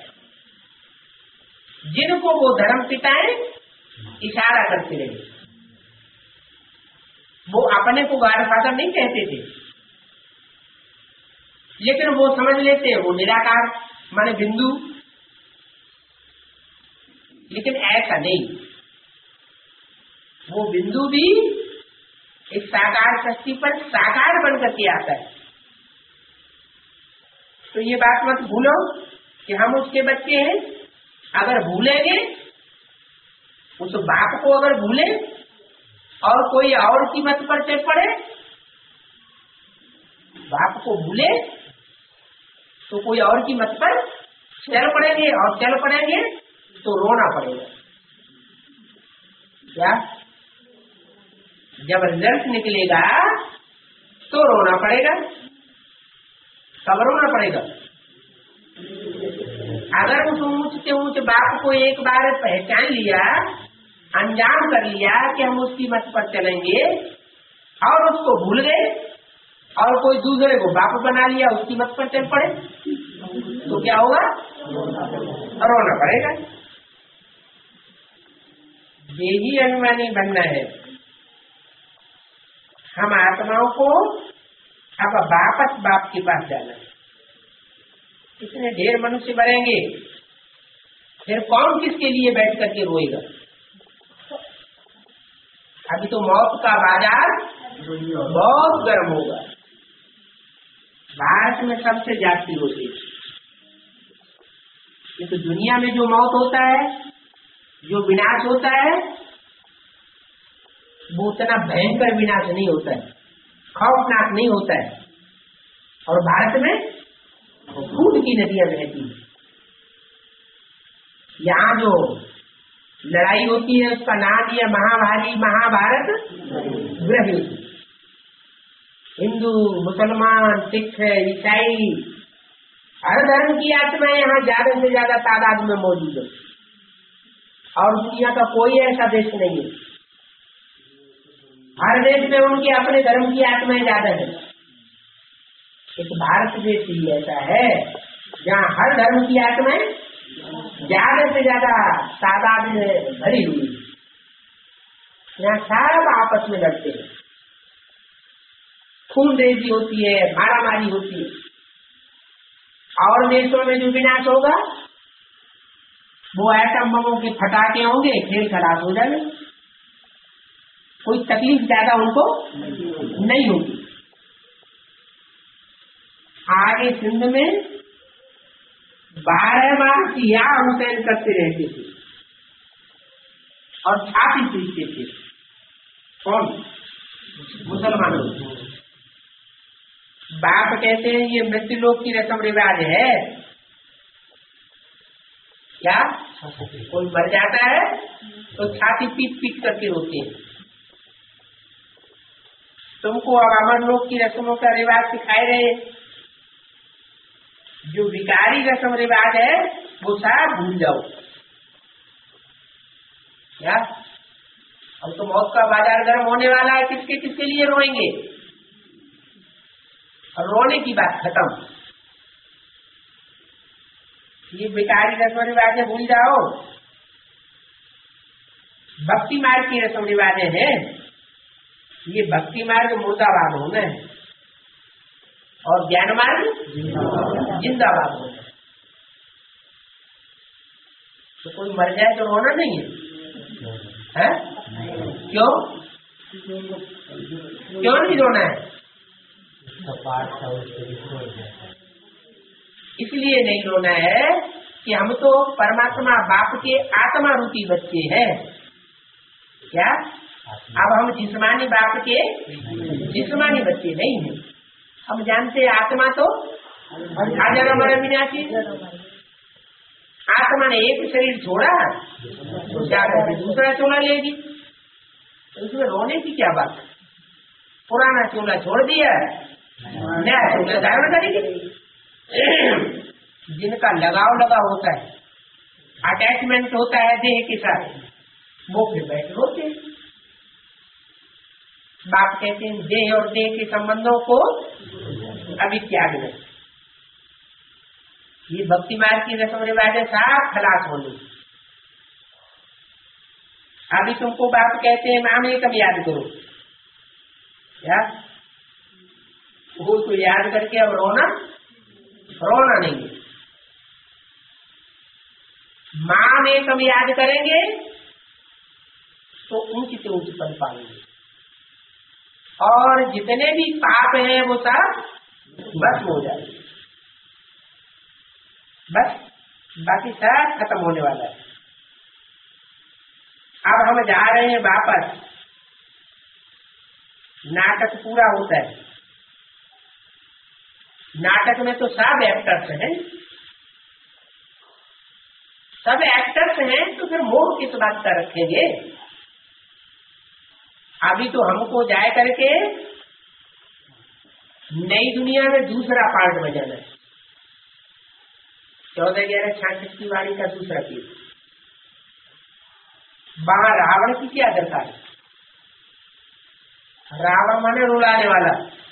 जिनको वो धर्म पिताएं इशारा करते रहे। वो अपने को गॉडफादर नहीं कहते थे, लेकिन वो समझ लेते वो निराकार माने बिंदु। लेकिन ऐसा नहीं, वो बिंदु भी एक साकार शक्ति पर साकार बन करके आता है। तो ये बात मत भूलो कि हम उसके बच्चे हैं। अगर भूलेंगे, उस बाप को अगर भूले और कोई और की मत पर चल पड़े, बाप को भूले तो कोई और की मत पर चल पड़ेंगे, और चल पड़ेंगे तो रोना पड़ेगा। क्या? जब रिजल्ट निकलेगा तो रोना पड़ेगा। कब रोना पड़ेगा? अगर उस ऊंच से ऊंच बाप को एक बार पहचान लिया, अंजाम कर लिया कि हम उसकी मत पर चलेंगे, और उसको भूल गए और कोई दूसरे को बाप बना लिया, उसकी मत पर चल पड़े, तो क्या होगा? रोना पड़ेगा। देही अभिमानी बनना है हम आत्माओं को अब वापस बाप के पास जाना है। इतने ढेर मनुष्य मरेंगे, फिर कौन किसके लिए बैठ करके रोएगा? अभी तो मौत का बाजार बहुत गर्म होगा। भारत में सबसे जाती होती है, ये तो दुनिया में जो मौत होता है, जो विनाश होता है, वो उतना भयंकर विनाश नहीं होता है, खौफनाक नहीं होता है। और भारत में खून की नदियां बहती है। यहाँ जो लड़ाई होती है उसका नाम है महाभारी महाभारत गृह युद्ध। हिंदू, मुसलमान, सिख, ईसाई, हर धर्म की आत्माएं यहाँ ज्यादा से ज्यादा तादाद में मौजूद है। और दुनिया का कोई ऐसा देश नहीं है, हर देश में उनके अपने धर्म की आत्माएं ज्यादा है। एक भारत देश ही ऐसा है जहाँ हर धर्म की आत्माएं ज्यादा से ज्यादा तादाद में भरी हुई। यहाँ सब आपस में लड़ते हैं, खून रेजी होती है, मारामारी होती है। और देशों में जो विनाश होगा वो एटम बमों के फटाके होंगे, खेल खलास हो जाएंगे, कोई तकलीफ ज्यादा उनको नहीं होगी। आगे सिंध में बारह माह या हुसैन करते रहते थे और छाती पीटते थे। कौन? मुसलमानों। बाप कहते हैं ये मृत्यु लोक की रस्म रिवाज है क्या? कोई मर जाता है तो छाती पीट पीट करके रोते हैं। तुमको अब अमर लोक की रस्मों का रिवाज सिखाए रहे। जो विकारी रस्म रिवाज है वो सब भूल जाओ क्या? अब तो मौत का बाजार गर्म होने वाला है, किसके किसके लिए रोएंगे? और रोने की बात खत्म। ये विकारी रस्म रिवाजें भूल जाओ। भक्ति मार्ग की रस्म रिवाजें हैं, ये भक्ति मार्ग मुर्दाबाद होना है और ज्ञान मार्ग जिंदाबाद होना है। तो कोई मर जाए तो रोना नहीं है, है? क्यों क्यों नहीं रोना है? इसलिए नहीं रोना है कि हम तो परमात्मा बाप के आत्मा रूपी बच्चे हैं क्या? अब हम जिस्मानी बाप के जिस्मानी बच्चे नहीं हैं। हम जानते हैं आत्मा तो अजर अमर अविनाशी। आत्मा ने एक शरीर छोड़ा तो जाकर दूसरा चोला लेगी, तो इसमें रोने की क्या बात? पुराना चोला छोड़ दिया, नया चोला धारण करेगी। जिनका लगाव लगा होता है, अटैचमेंट होता है देह के साथ, वो फिर बैठ रोते। बाप कहते हैं देह और देह के संबंधों को अभी त्याग नहीं। ये भक्ति मार्ग की रस्म रिवाज साफ खलास होनी। अभी तुमको बाप कहते हैं नाम ये कब याद करो क्या? वो तो याद करके अब रोना रोना नहीं है। माँ में कब याद करेंगे तो ऊंची से ऊंची पद पाएंगे और जितने भी पाप हैं वो सब बस हो जाएंगे। बस बाकी सब खत्म होने वाला है। अब हम जा रहे हैं वापस। नाटक पूरा होता है। नाटक में तो सब एक्टर्स हैं, सब एक्टर्स हैं, तो फिर मोह किस बात का रखेंगे? अभी तो हमको जाए करके नई दुनिया में दूसरा पार्ट बजाना है। चौदह ग्यारह छाछठ की वाणी का दूसरा पीस। वहां रावण की क्या दरकार है? रावण माने रुलाने वाला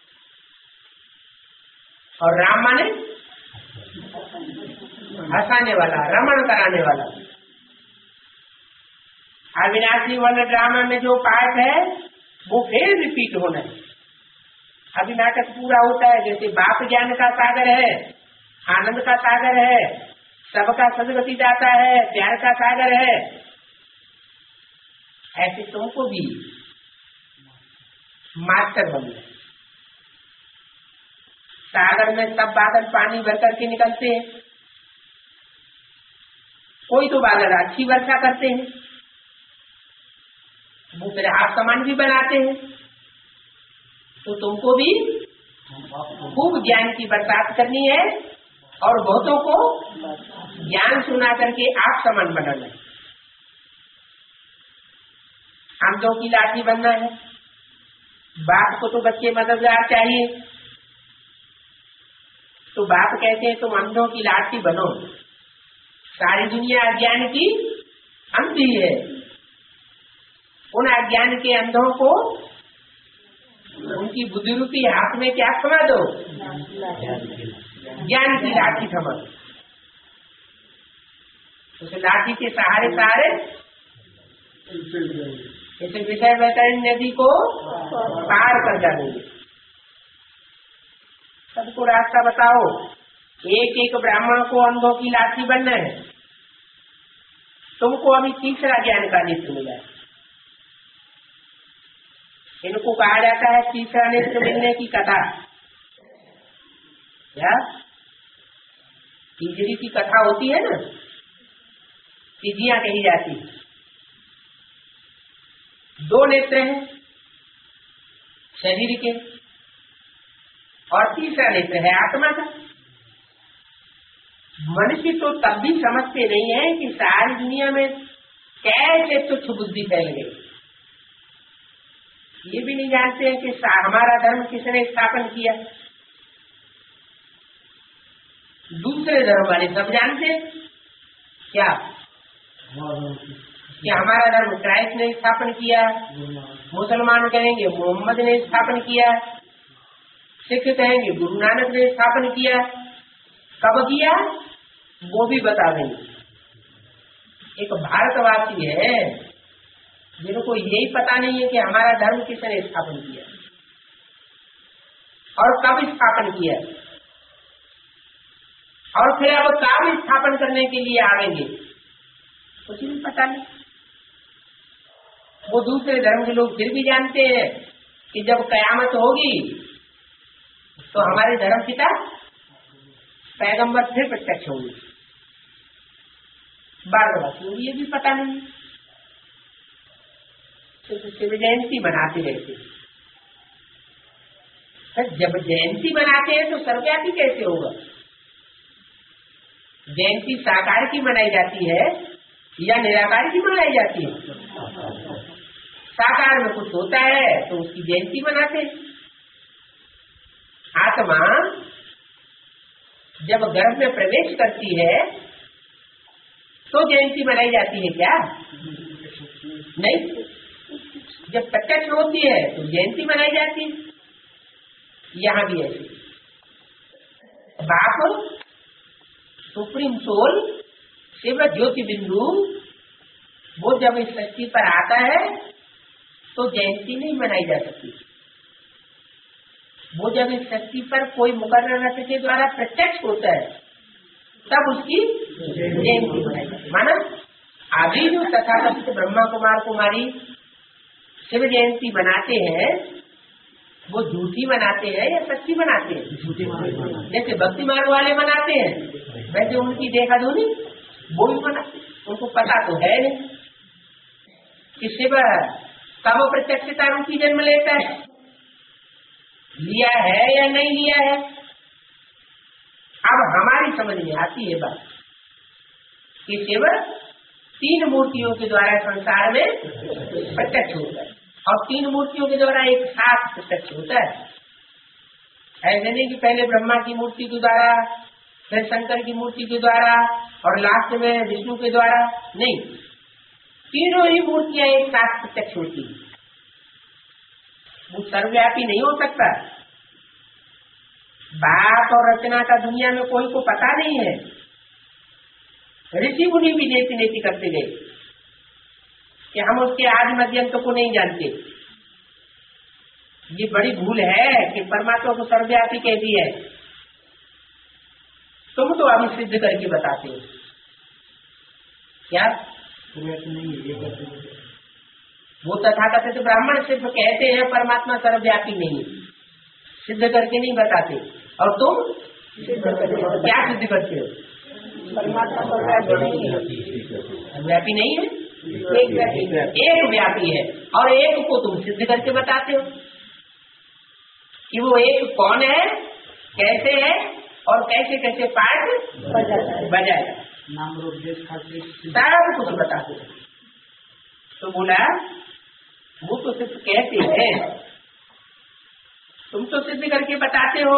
और राम माने हंसाने वाला, रमण कराने वाला। अविनाशी वाले ड्रामा में जो पार्ट है वो फिर रिपीट होना है। अभी नाटक पूरा होता है। जैसे बाप ज्ञान का सागर है, आनंद का सागर है, सबका सदगति दाता है, प्यार का सागर है, ऐसे तुमको भी मास्टर बनना। सागर में सब बादल पानी भर करके निकलते हैं, कोई तो बादल अच्छी वर्षा करते हैं, दूसरे हाथ सामान भी बनाते हैं। तो तुमको भी खूब ज्ञान की बरसात करनी है और बहुतों को ज्ञान सुना करके आप समान बनाना है। आमदों की लाठी बनना है। बाप को तो बच्चे मददगार चाहिए, तो बाप कहते हैं तुम अंधों की लाठी बनो। सारी दुनिया अज्ञान की अंधी है, उन अज्ञान के अंधों को उनकी बुद्धि रूपी हाथ में क्या थमा दो? ज्ञान की लाठी थमा दो। उस लाठी के सहारे सहारे इसे विषय वैतरणी नदी को पार कर जाएंगे। सबको रास्ता बताओ। एक एक ब्राह्मण को अंधों की लाठी बनना है। तुमको अभी तीसरा ज्ञान का नेत्र मिला है। इनको कहा जाता है तीसरा नेत्र मिलने की कथा। क्या तीजरी की कथा होती है ना, तीजियां कही जाती है। दो नेत्र हैं शरीर के और तीसरा नेत्र है आत्मा का। मनुष्य तो तब भी समझते नहीं है कि सारी दुनिया में कैसे तुच्छ बुद्धि फैल गई। ये भी नहीं जानते हैं कि हमारा धर्म किसने स्थापन किया। दूसरे धर्म वाले सब जानते हैं क्या कि हमारा धर्म क्राइस्ट ने स्थापन किया, मुसलमान कहेंगे मोहम्मद ने स्थापन किया, सिख कहेंगे गुरु नानक ने स्थापन किया। कब किया वो भी बता देंगे। एक भारतवासी है जिनको यही पता नहीं है कि हमारा धर्म किसने स्थापन किया और कब स्थापन किया, और फिर अब कब स्थापन करने के लिए आवेंगे, कुछ नहीं पता नहीं। वो दूसरे धर्म के लोग फिर भी जानते हैं कि जब कयामत होगी तो हमारे धर्म पिता पैगंबर फिर प्रत्यक्ष होंगे। भारतवासियों को ये भी पता नहीं, तो शिव जयंती मनाते रहते। जब जयंती मनाते हैं तो सर्वव्यापी कैसे होगा? जयंती साकार की मनाई जाती है या निराकार की मनाई जाती है? साकार में कुछ होता है तो उसकी जयंती मनाते हैं। आत्मा जब गर्भ में प्रवेश करती है तो जयंती मनाई जाती है क्या? नहीं। जब प्रत्यक्ष होती है तो जयंती मनाई जाती है। यहाँ भी ऐसे बाप सुप्रीम सोल शिव ज्योति बिंदु वो जब इस सृष्टि पर आता है तो जयंती नहीं मनाई जा सकती। वो जब इस सृष्टि पर कोई मुकर्रर रथ के द्वारा प्रत्यक्ष होता है तब उसकी जयंती मनाई जाती है। माना अभी जो तथाकथित ब्रह्मा कुमार कुमारी शिव जयंती मनाते हैं वो झूठी मनाते हैं या सच्ची मनाते हैं? झूठी मनाते हैं। जैसे भक्ति मार्ग वाले मनाते हैं वैसे उनकी देखा धुनी वो भी मनाते हैं। उनको पता तो है नहीं कि शिव कब प्रत्यक्षता रूपी जन्म लेता है, लिया है या नहीं लिया है। अब हमारी समझ में आती है बात कि शिव तीन मूर्तियों के द्वारा संसार में प्रत्यक्ष होता है और तीन मूर्तियों के द्वारा एक साथ प्रत्यक्ष होता है। ऐसे नहीं कि पहले ब्रह्मा की मूर्ति के द्वारा फिर शंकर की मूर्ति के द्वारा और लास्ट में विष्णु के द्वारा, नहीं, तीनों ही मूर्तियां एक साथ प्रत्यक्ष होती है। वो सर्वव्यापी नहीं हो सकता। बात और रचना का दुनिया में कोई को पता नहीं है। ऋषि मुनि भी नेति नेति करते गए कि हम उसके आदि मध्यंत को नहीं जानते। ये बड़ी भूल है कि परमात्मा को सर्वव्यापी कह दिया है। तुम तो अभी सिद्ध करके बताते हो क्या? वो तथाकथित ब्राह्मण सिर्फ कहते हैं परमात्मा सर्वव्यापी नहीं, सिद्ध करके नहीं बताते। और तुम क्या सिद्ध करते हो? परमात्मा सर्वव्यापी व्यापी नहीं है, एक व्यापी है। एक व्यापी है। और एक को तुम सिद्ध करके बताते हो कि वो एक कौन है, कैसे है और कैसे कैसे पाठ बजाएगा, नाम रूप देश खातिर सब कुछ बताते हो। तो बोला वो तो सिर्फ कहते हैं, तुम तो सिद्ध करके बताते हो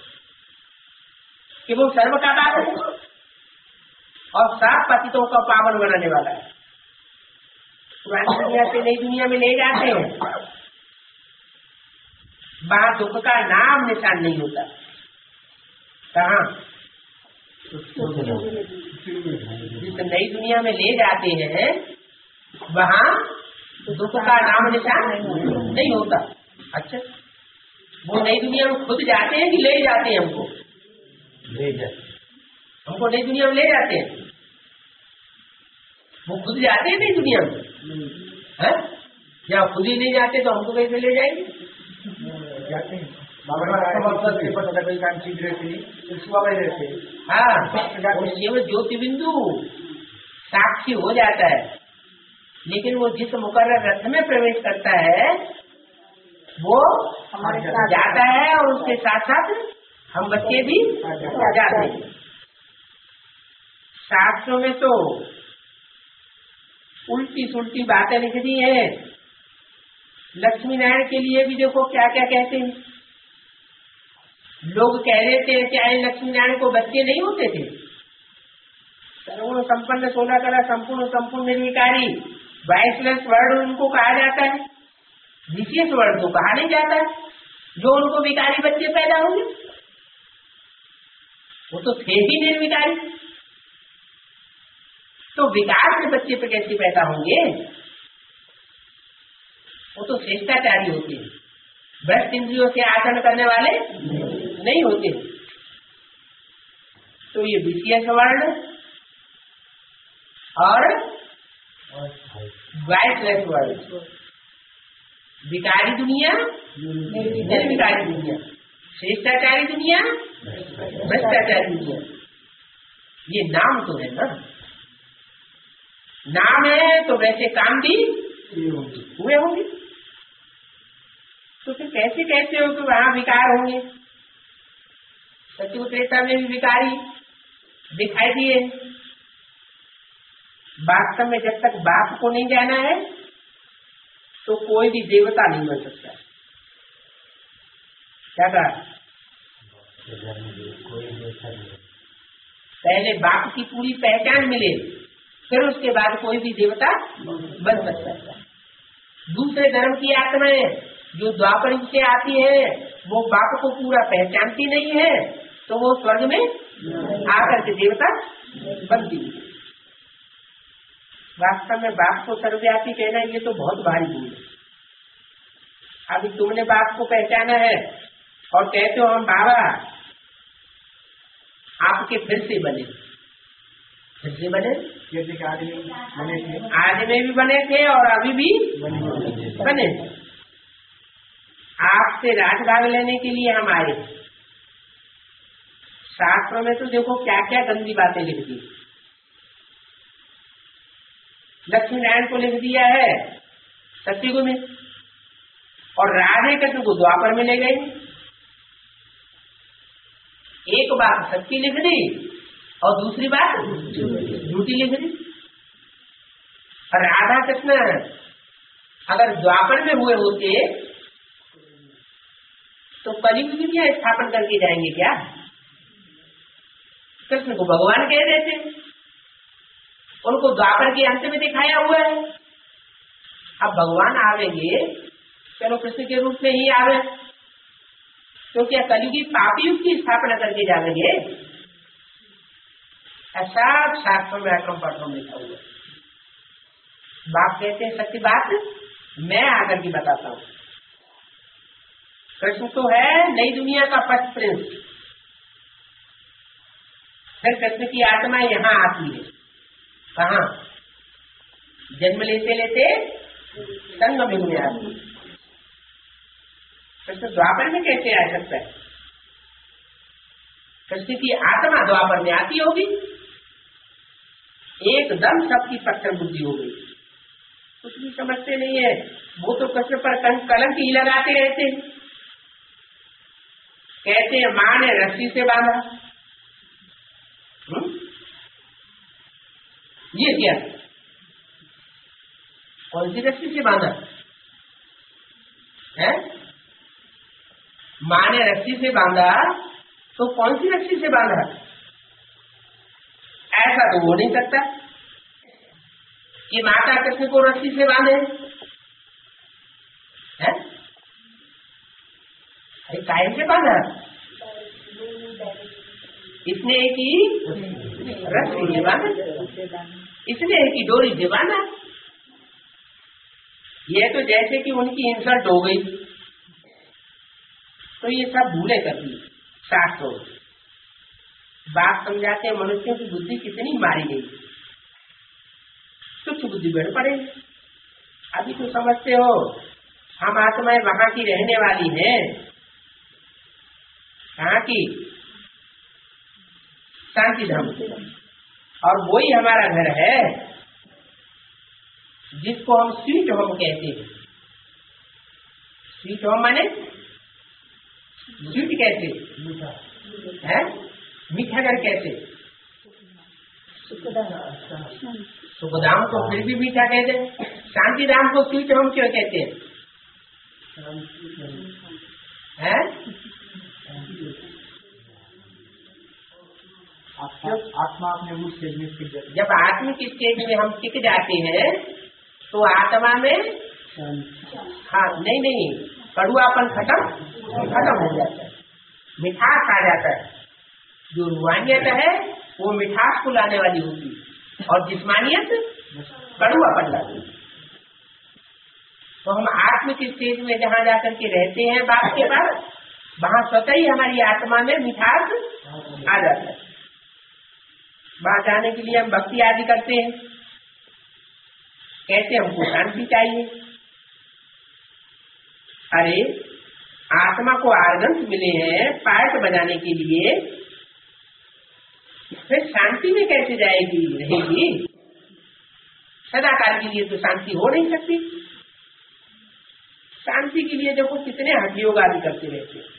कि वो सर्व का बाप है और सात पतितों का पावन बनाने वाला है। पुरानी दुनिया से नई दुनिया में ले जाते हैं, वहां दुख का नाम निशान नहीं होता। कहाँ? जिस नई दुनिया में ले जाते हैं वहाँ दुख का नाम निशान नहीं होता। अच्छा, वो नई दुनिया में खुद जाते हैं कि ले जाते हैं? हमको ले जाते, हमको नई दुनिया में ले जाते हैं। वो खुद जाते हैं नई दुनिया में है? या खुद ही नहीं जाते तो हमको कैसे ले जाएंगे? जाते हैं हाँ, उसमें ज्योति बिंदु साक्षी हो जाता है, लेकिन वो जिस मुकर्रर रथ में प्रवेश करता है वो हमारे साथ जाता है और उसके साथ साथ हम बच्चे भी जाते हैं। शास्त्रों में तो उल्टी सुल्टी बातें लिख दी है। लक्ष्मी नारायण के लिए भी देखो क्या क्या कहते हैं। लोग कह रहे थे क्या लक्ष्मी नारायण को बच्चे नहीं होते थे? सर्वगुण संपन्न सोलह कला संपूर्ण संपूर्ण निर्विकारी बाईस वर्ड उनको कहा जाता है, विशेष वर्ड तो कहा नहीं जाता है। जो उनको विकारी बच्चे पैदा होंगे वो तो थे ही निर्विकारी, तो विकार के बच्चे पे कैसे पैदा होंगे? वो तो श्रेष्ठाचारी होते हैं, भ्रष्ट इंद्रियों से आचरण करने वाले नहीं होते। तो ये विशेष वर्ण और वाइसलेस वर्ण, विकारी दुनिया निर्विकारी दुनिया, श्रेष्ठाचारी दुनिया भ्रष्टाचारी दुनिया, ये नाम तो है ना। नाम है तो वैसे काम भी हुए होंगे। तो फिर कैसे कहते हो कि वहां विकार होंगे? सत्युग त्रेता में भी विकारी दिखाई दिए। वास्तव में जब तक बाप को नहीं जाना है तो कोई भी देवता नहीं बन सकता। क्या कहा? पहले बाप की पूरी पहचान मिले फिर उसके बाद कोई भी देवता बन सकता है। दूसरे धर्म की आत्माएं जो द्वापर युग से आती है वो बाप को पूरा पहचानती नहीं है तो वो स्वर्ग में आकर के देवता बनती है। वास्तव में बाप को सर्वव्यापी कहना ये तो बहुत भारी भूल है। अभी तुमने बाप को पहचाना है और कहते हो हम बाबा आपके फिर से बने, फिर से बने बने थे, आज में भी बने थे और अभी भी बने। आपसे राजभाग लेने के लिए हम आए। शास्त्रों में तो देखो क्या क्या गंदी बातें लिख दी। लक्ष्मी नारायण को लिख दिया है सत्युग में और राधे कृष्ण को द्वापर में ले गए। एक बात सच्ची लिख दी और दूसरी बात झूठी लिख दी। और राधा कृष्ण अगर द्वापर में हुए होते तो कलयुग की दुनिया स्थापन करके जाएंगे क्या? कृष्ण को भगवान कह देते, उनको द्वापर के अंत में दिखाया हुआ है। अब भगवान आवेंगे चलो कृष्ण के रूप में ही आवे, तो क्या कलयुगी पापी युग की स्थापना करके जाएंगे? ऐसा शास्त्रों में अक्रम पत्रों में लिखा हुआ। बाप कहते हैं सत्य बात मैं आकर के बताता हूँ। कृष्ण तो है नई दुनिया का फर्स्ट प्रिंस। फिर कृष्ण की आत्मा यहाँ आती है, कहाँ? जन्म लेते लेते संगम युग में आती है। कृष्ण द्वापर में कैसे आ सकता है? कृष्ण की आत्मा द्वापर में आती होगी, एकदम सबकी पत्थर बुद्धि हो गई, कुछ भी समझते नहीं है। वो तो कृष्ण पर कलंक ही लगाते रहते हैं। कहते हैं माँ ने रस्सी से बांधा। हुँ? ये क्या? कौन सी रस्सी से बांधा है? माँ ने रस्सी से बांधा तो कौन सी रस्सी से बांधा? ऐसा तो हो नहीं सकता कि माता कृष्ण को रस्सी से बांधे है? काहे से बांधा? इसने की रस्सी से बांधा, इसने की डोरी से बांधा। ये तो जैसे कि उनकी इंसल्ट हो गई, तो ये सब भूले कर दी शास्त्रों। बात समझाते हैं मनुष्यों की बुद्धि कितनी मारी गई, तुच्छ बुद्धि बढ़ पड़े। अभी तो समझते हो हम आत्माएं वहां की रहने वाली हैं। कहाँ की? शांति धाम, और वही हमारा घर है जिसको हम स्वीट होम कहते हैं। स्वीट होम माने स्वीट कैसे है? मीठा घर कैसे? सुखधाम को फिर भी मीठा कहते हैं, शांति धाम को स्वीट होम क्यों कहते हैं? है? आत्मा अपने मूल स्टेज में टिक जाती है। जब आत्मिक स्टेज में हम टिक जाते हैं तो आत्मा में हाँ नहीं नहीं कड़ुआपन खत्म खत्म हो जाता है, मिठास आ जाता है। जो रूहानियत है वो मिठास को लाने वाली होती है और जिस्मानियत कड़ुआपन लाती है। तो हम आत्मिक स्टेज में जहाँ जाकर के रहते हैं बाप के पास, वहाँ स्वतः ही हमारी आत्मा में मिठास आ जाता है। वहाँ जाने के लिए हम भक्ति आदि करते हैं, कहते हमको शांति चाहिए। अरे आत्मा को आर्गन्स मिले हैं पार्ट बजाने के लिए, फिर शांति में कैसे जाएगी रहेगी? सदाकाल के लिए तो शांति हो नहीं सकती। शांति के लिए देखो कितने हठ योग आदि करते रहते हैं।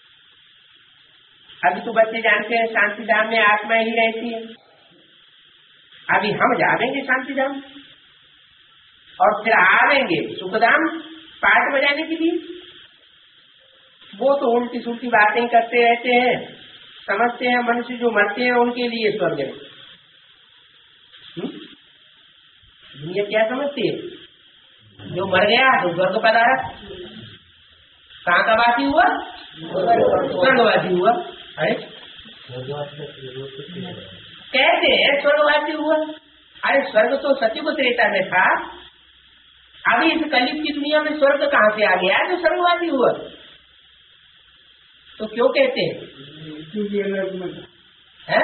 अभी तो बच्चे जानते हैं शांति धाम में आत्मा ही रहती है। अभी हम जाएंगे शांति धाम और फिर आवेंगे सुखधाम पाठ बजाने के लिए। वो तो उल्टी सुल्टी बातें करते रहते हैं, समझते हैं मनुष्य जो मरते हैं उनके लिए स्वर्ग है। दुनिया क्या समझती है? जो मर गया तो स्वर्ग पधारा। कहाँ का वासी हुआ? स्वर्गवासी हुआ। अरे कहते हैं स्वर्गवासी हुआ। अरे स्वर्ग तो सतयुग त्रेता में था, अभी इस कलयुग की दुनिया में स्वर्ग कहाँ से आ गया जो स्वर्गवासी हुआ? तो क्यों कहते हैं? है?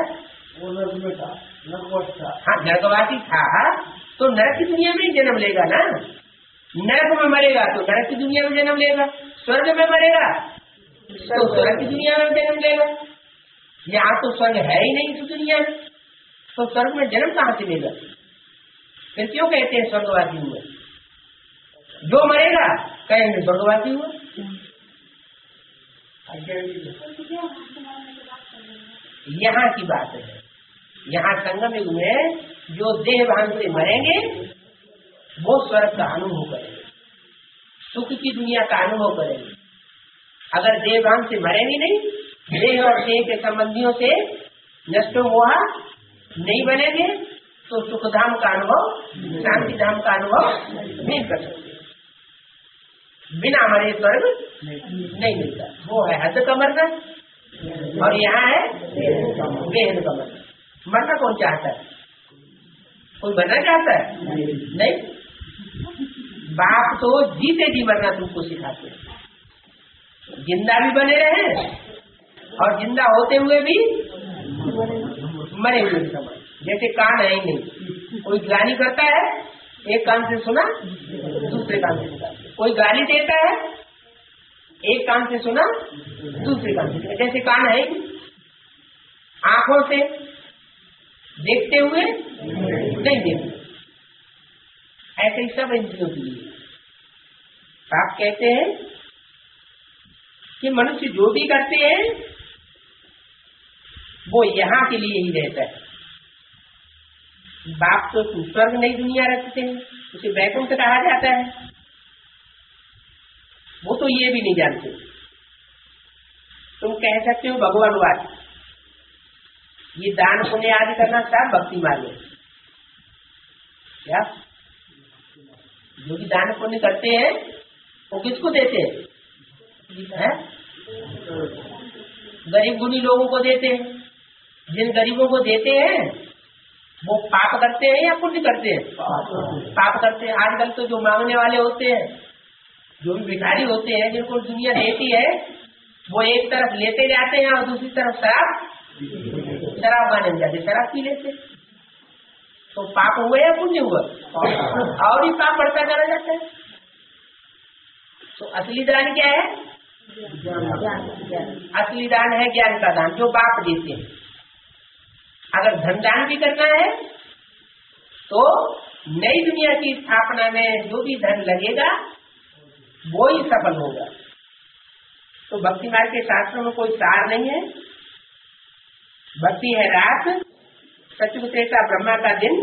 हाँ नरकवासी था तो नरक की दुनिया में ही जन्म लेगा ना। नरक में मरेगा तो नरक की दुनिया में जन्म लेगा, स्वर्ग में मरेगा तो स्वर्ग की दुनिया में जन्म लेगा। यहाँ तो स्वर्ग है ही नहीं इस दुनिया में, तो स्वर्ग में जन्म कहाँ से लेगा? फिर क्यों कहते हैं स्वर्गवासी हुआ? जो मरेगा कहेंगे स्वर्गवासी हुआ। यहाँ की बात है, यहाँ संगम युग में जो देहभान से मरेंगे वो स्वर्ग का अनुभव करेंगे, सुख की दुनिया का अनुभव करेंगे। अगर देहभान से मरेंगे नहीं, देह और देह के संबंधियों से नष्ट मोह नहीं बनेंगे तो सुखधाम का अनुभव, शांति धाम का अनुभव नहीं कर सकते। बिना मरे स्वर्ग नहीं मिलता। वो है हद का मरना और यहाँ है बेहद का मरना। मरना कौन चाहता है? कोई मरना चाहता है? नहीं। बाप तो जीते जी मरना तुमको सिखाते हैं। जिंदा भी बने रहे और जिंदा होते हुए भी मरे हुए भी समझ। जैसे कान है ही नहीं, कोई गाली करता है एक कान से सुना दूसरे कान से सुना, कोई गाली देता है एक कान से सुना दूसरे कान से, जैसे कान है ही। आंखों से देखते हुए नहीं देखते, ऐसे ही सब इंद्रियों के लिए। आप कहते हैं कि मनुष्य जो भी करते हैं वो यहाँ के लिए ही रहता है। बाप तो स्वर्ग नई दुनिया रखते हैं, उसे वैकुंठ कहा जाता है, वो तो ये भी नहीं जानते। तुम कह सकते हो भगवानवाद, ये दान पुण्य आदि करना सब भक्ति मार्ग है क्या? जो भी दान पुण्य करते हैं वो किसको देते हैं? गरीब गुणी लोगों को देते हैं। जिन गरीबों को देते हैं वो पाप करते हैं या पुण्य करते हैं? पाप करते हैं। आजकल तो जो मांगने वाले होते हैं, जो भी भिखारी होते हैं, जिनको दुनिया देती है, वो एक तरफ लेते जाते हैं और दूसरी तरफ शराब शराब खाने जाते, शराब पी लेते। तो पाप हुआ या पुण्य हुआ? और ही पाप बढ़ता चला जाता है। तो असली दान क्या है? असली दान है ज्ञान का दान, जो बाप देते हैं। अगर धन दान भी करना है तो नई दुनिया की स्थापना में जो भी धन लगेगा वो ही सफल होगा। तो भक्ति मार्ग के शास्त्रों में कोई सार नहीं है। भक्ति है रात, सतयुग त्रेता ब्रह्मा का दिन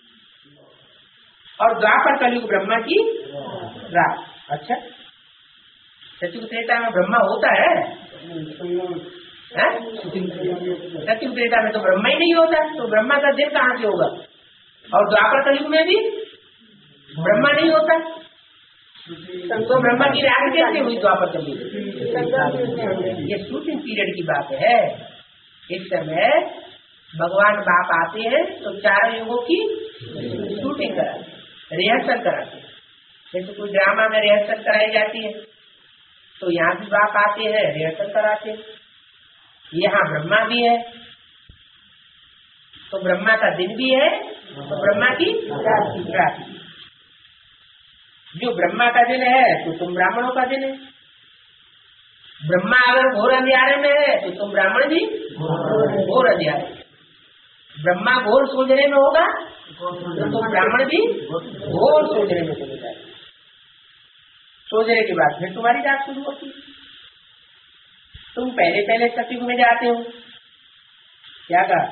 और द्वापर कलयुग ब्रह्मा की रात। अच्छा, सतयुग त्रेता में ब्रह्मा होता है? सतयुग त्रेता में तो ब्रह्मा ही नहीं होता, तो ब्रह्मा का दिन कहाँ से होगा? और द्वापर कलयुग में भी ब्रह्मा नहीं होता, तो ब्रह्मा की रात कैसे हुई द्वापर कलयुग? ये शूटिंग पीरियड की बात है। इस समय भगवान बाप आते हैं तो चारों युगों की शूटिंग कराते, रिहर्सल कराते। जैसे कोई ड्रामा में रिहर्सल कराई जाती है तो यहाँ भी बाप आते हैं, रिहर्सल कराते। यहाँ ब्रह्मा भी है तो ब्रह्मा का दिन भी है तो ब्रह्मा की रात। जो ब्रह्मा का दिन है तो तुम ब्राह्मणों का दिन है। ब्रह्मा अगर घोर अंधियारे में है तो तुम ब्राह्मण भी घोर अंधियारे। ब्रह्मा घोर सोचने में होगा तो तुम ब्राह्मण भी घोर सोचने में चले जाए। सोचने के बाद फिर तुम्हारी जात शुरू होती। तुम पहले पहले सतयुग में जाते हो, क्या कहा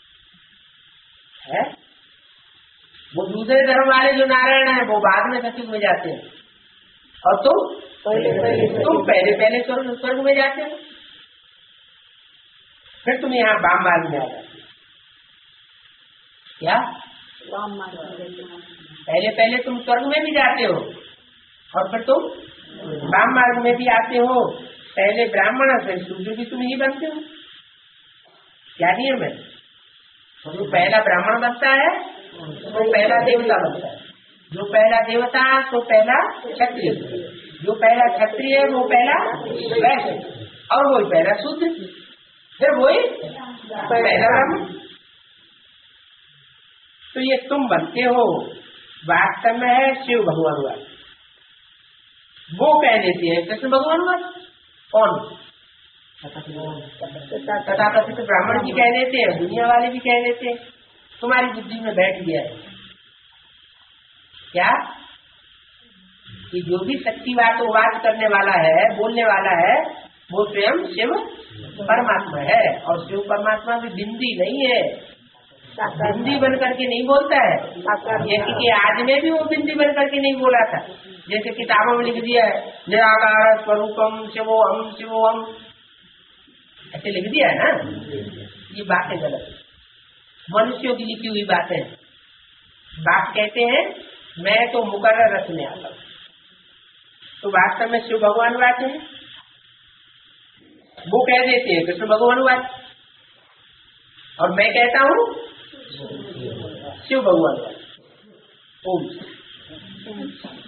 है? वो दूसरे धर्म वाले जो नारायण है वो बाद में सतयुग में जाते हैं और तुम तुम पहले पहले स्वर्ग स्वर्ग में जाते हो। फिर तुम यहाँ वाम मार्ग में आ जाते हो। क्या पहले पहले तुम स्वर्ग में भी जाते हो और फिर तुम वाम मार्ग में भी आते हो। पहले ब्राह्मण फिर शूद्र भी तुम ही बनते हो। क्या नियम है? जो पहला ब्राह्मण बनता है तो पहला देवता बनता है, जो पहला देवता तो पहला क्षत्रिय, जो पहला क्षत्रिय है वो पहला वैश्य और वही पहला शूद्र, फिर वही पहला ब्राह्मण। तो ये तुम बनते हो वास्तव में है शिव भगवान वाला। वो कह देते हैं कृष्ण भगवान वाला। कौन? तथाकथित ब्राह्मण भी कह देते हैं, दुनिया वाले भी कह देते हैं। तुम्हारी बुद्धि में बैठ गया है क्या कि जो भी सच्ची बात वाच करने वाला है, बोलने वाला है, वो स्वयं शिव परमात्मा है। और शिव परमात्मा भी बिंदी नहीं है, बिंदी बन करके नहीं बोलता है। जैसे कि आज में भी वो बिंदी बन करके नहीं बोला था, जैसे किताबों में लिख दिया है निराकार स्वरूपम शिवोहम शिवोहम, ऐसे लिख दिया है ना। ये बातें गलत है, मनुष्यों की लिखी हुई बातें। बाप कहते हैं मैं तो मुकर्रर रचने आता हूँ, तो वास्तव में शिव भगवान बात है। वो कह देते हैं कृष्ण भगवान बात और मैं कहता हूँ शिव भगवान बात। ओम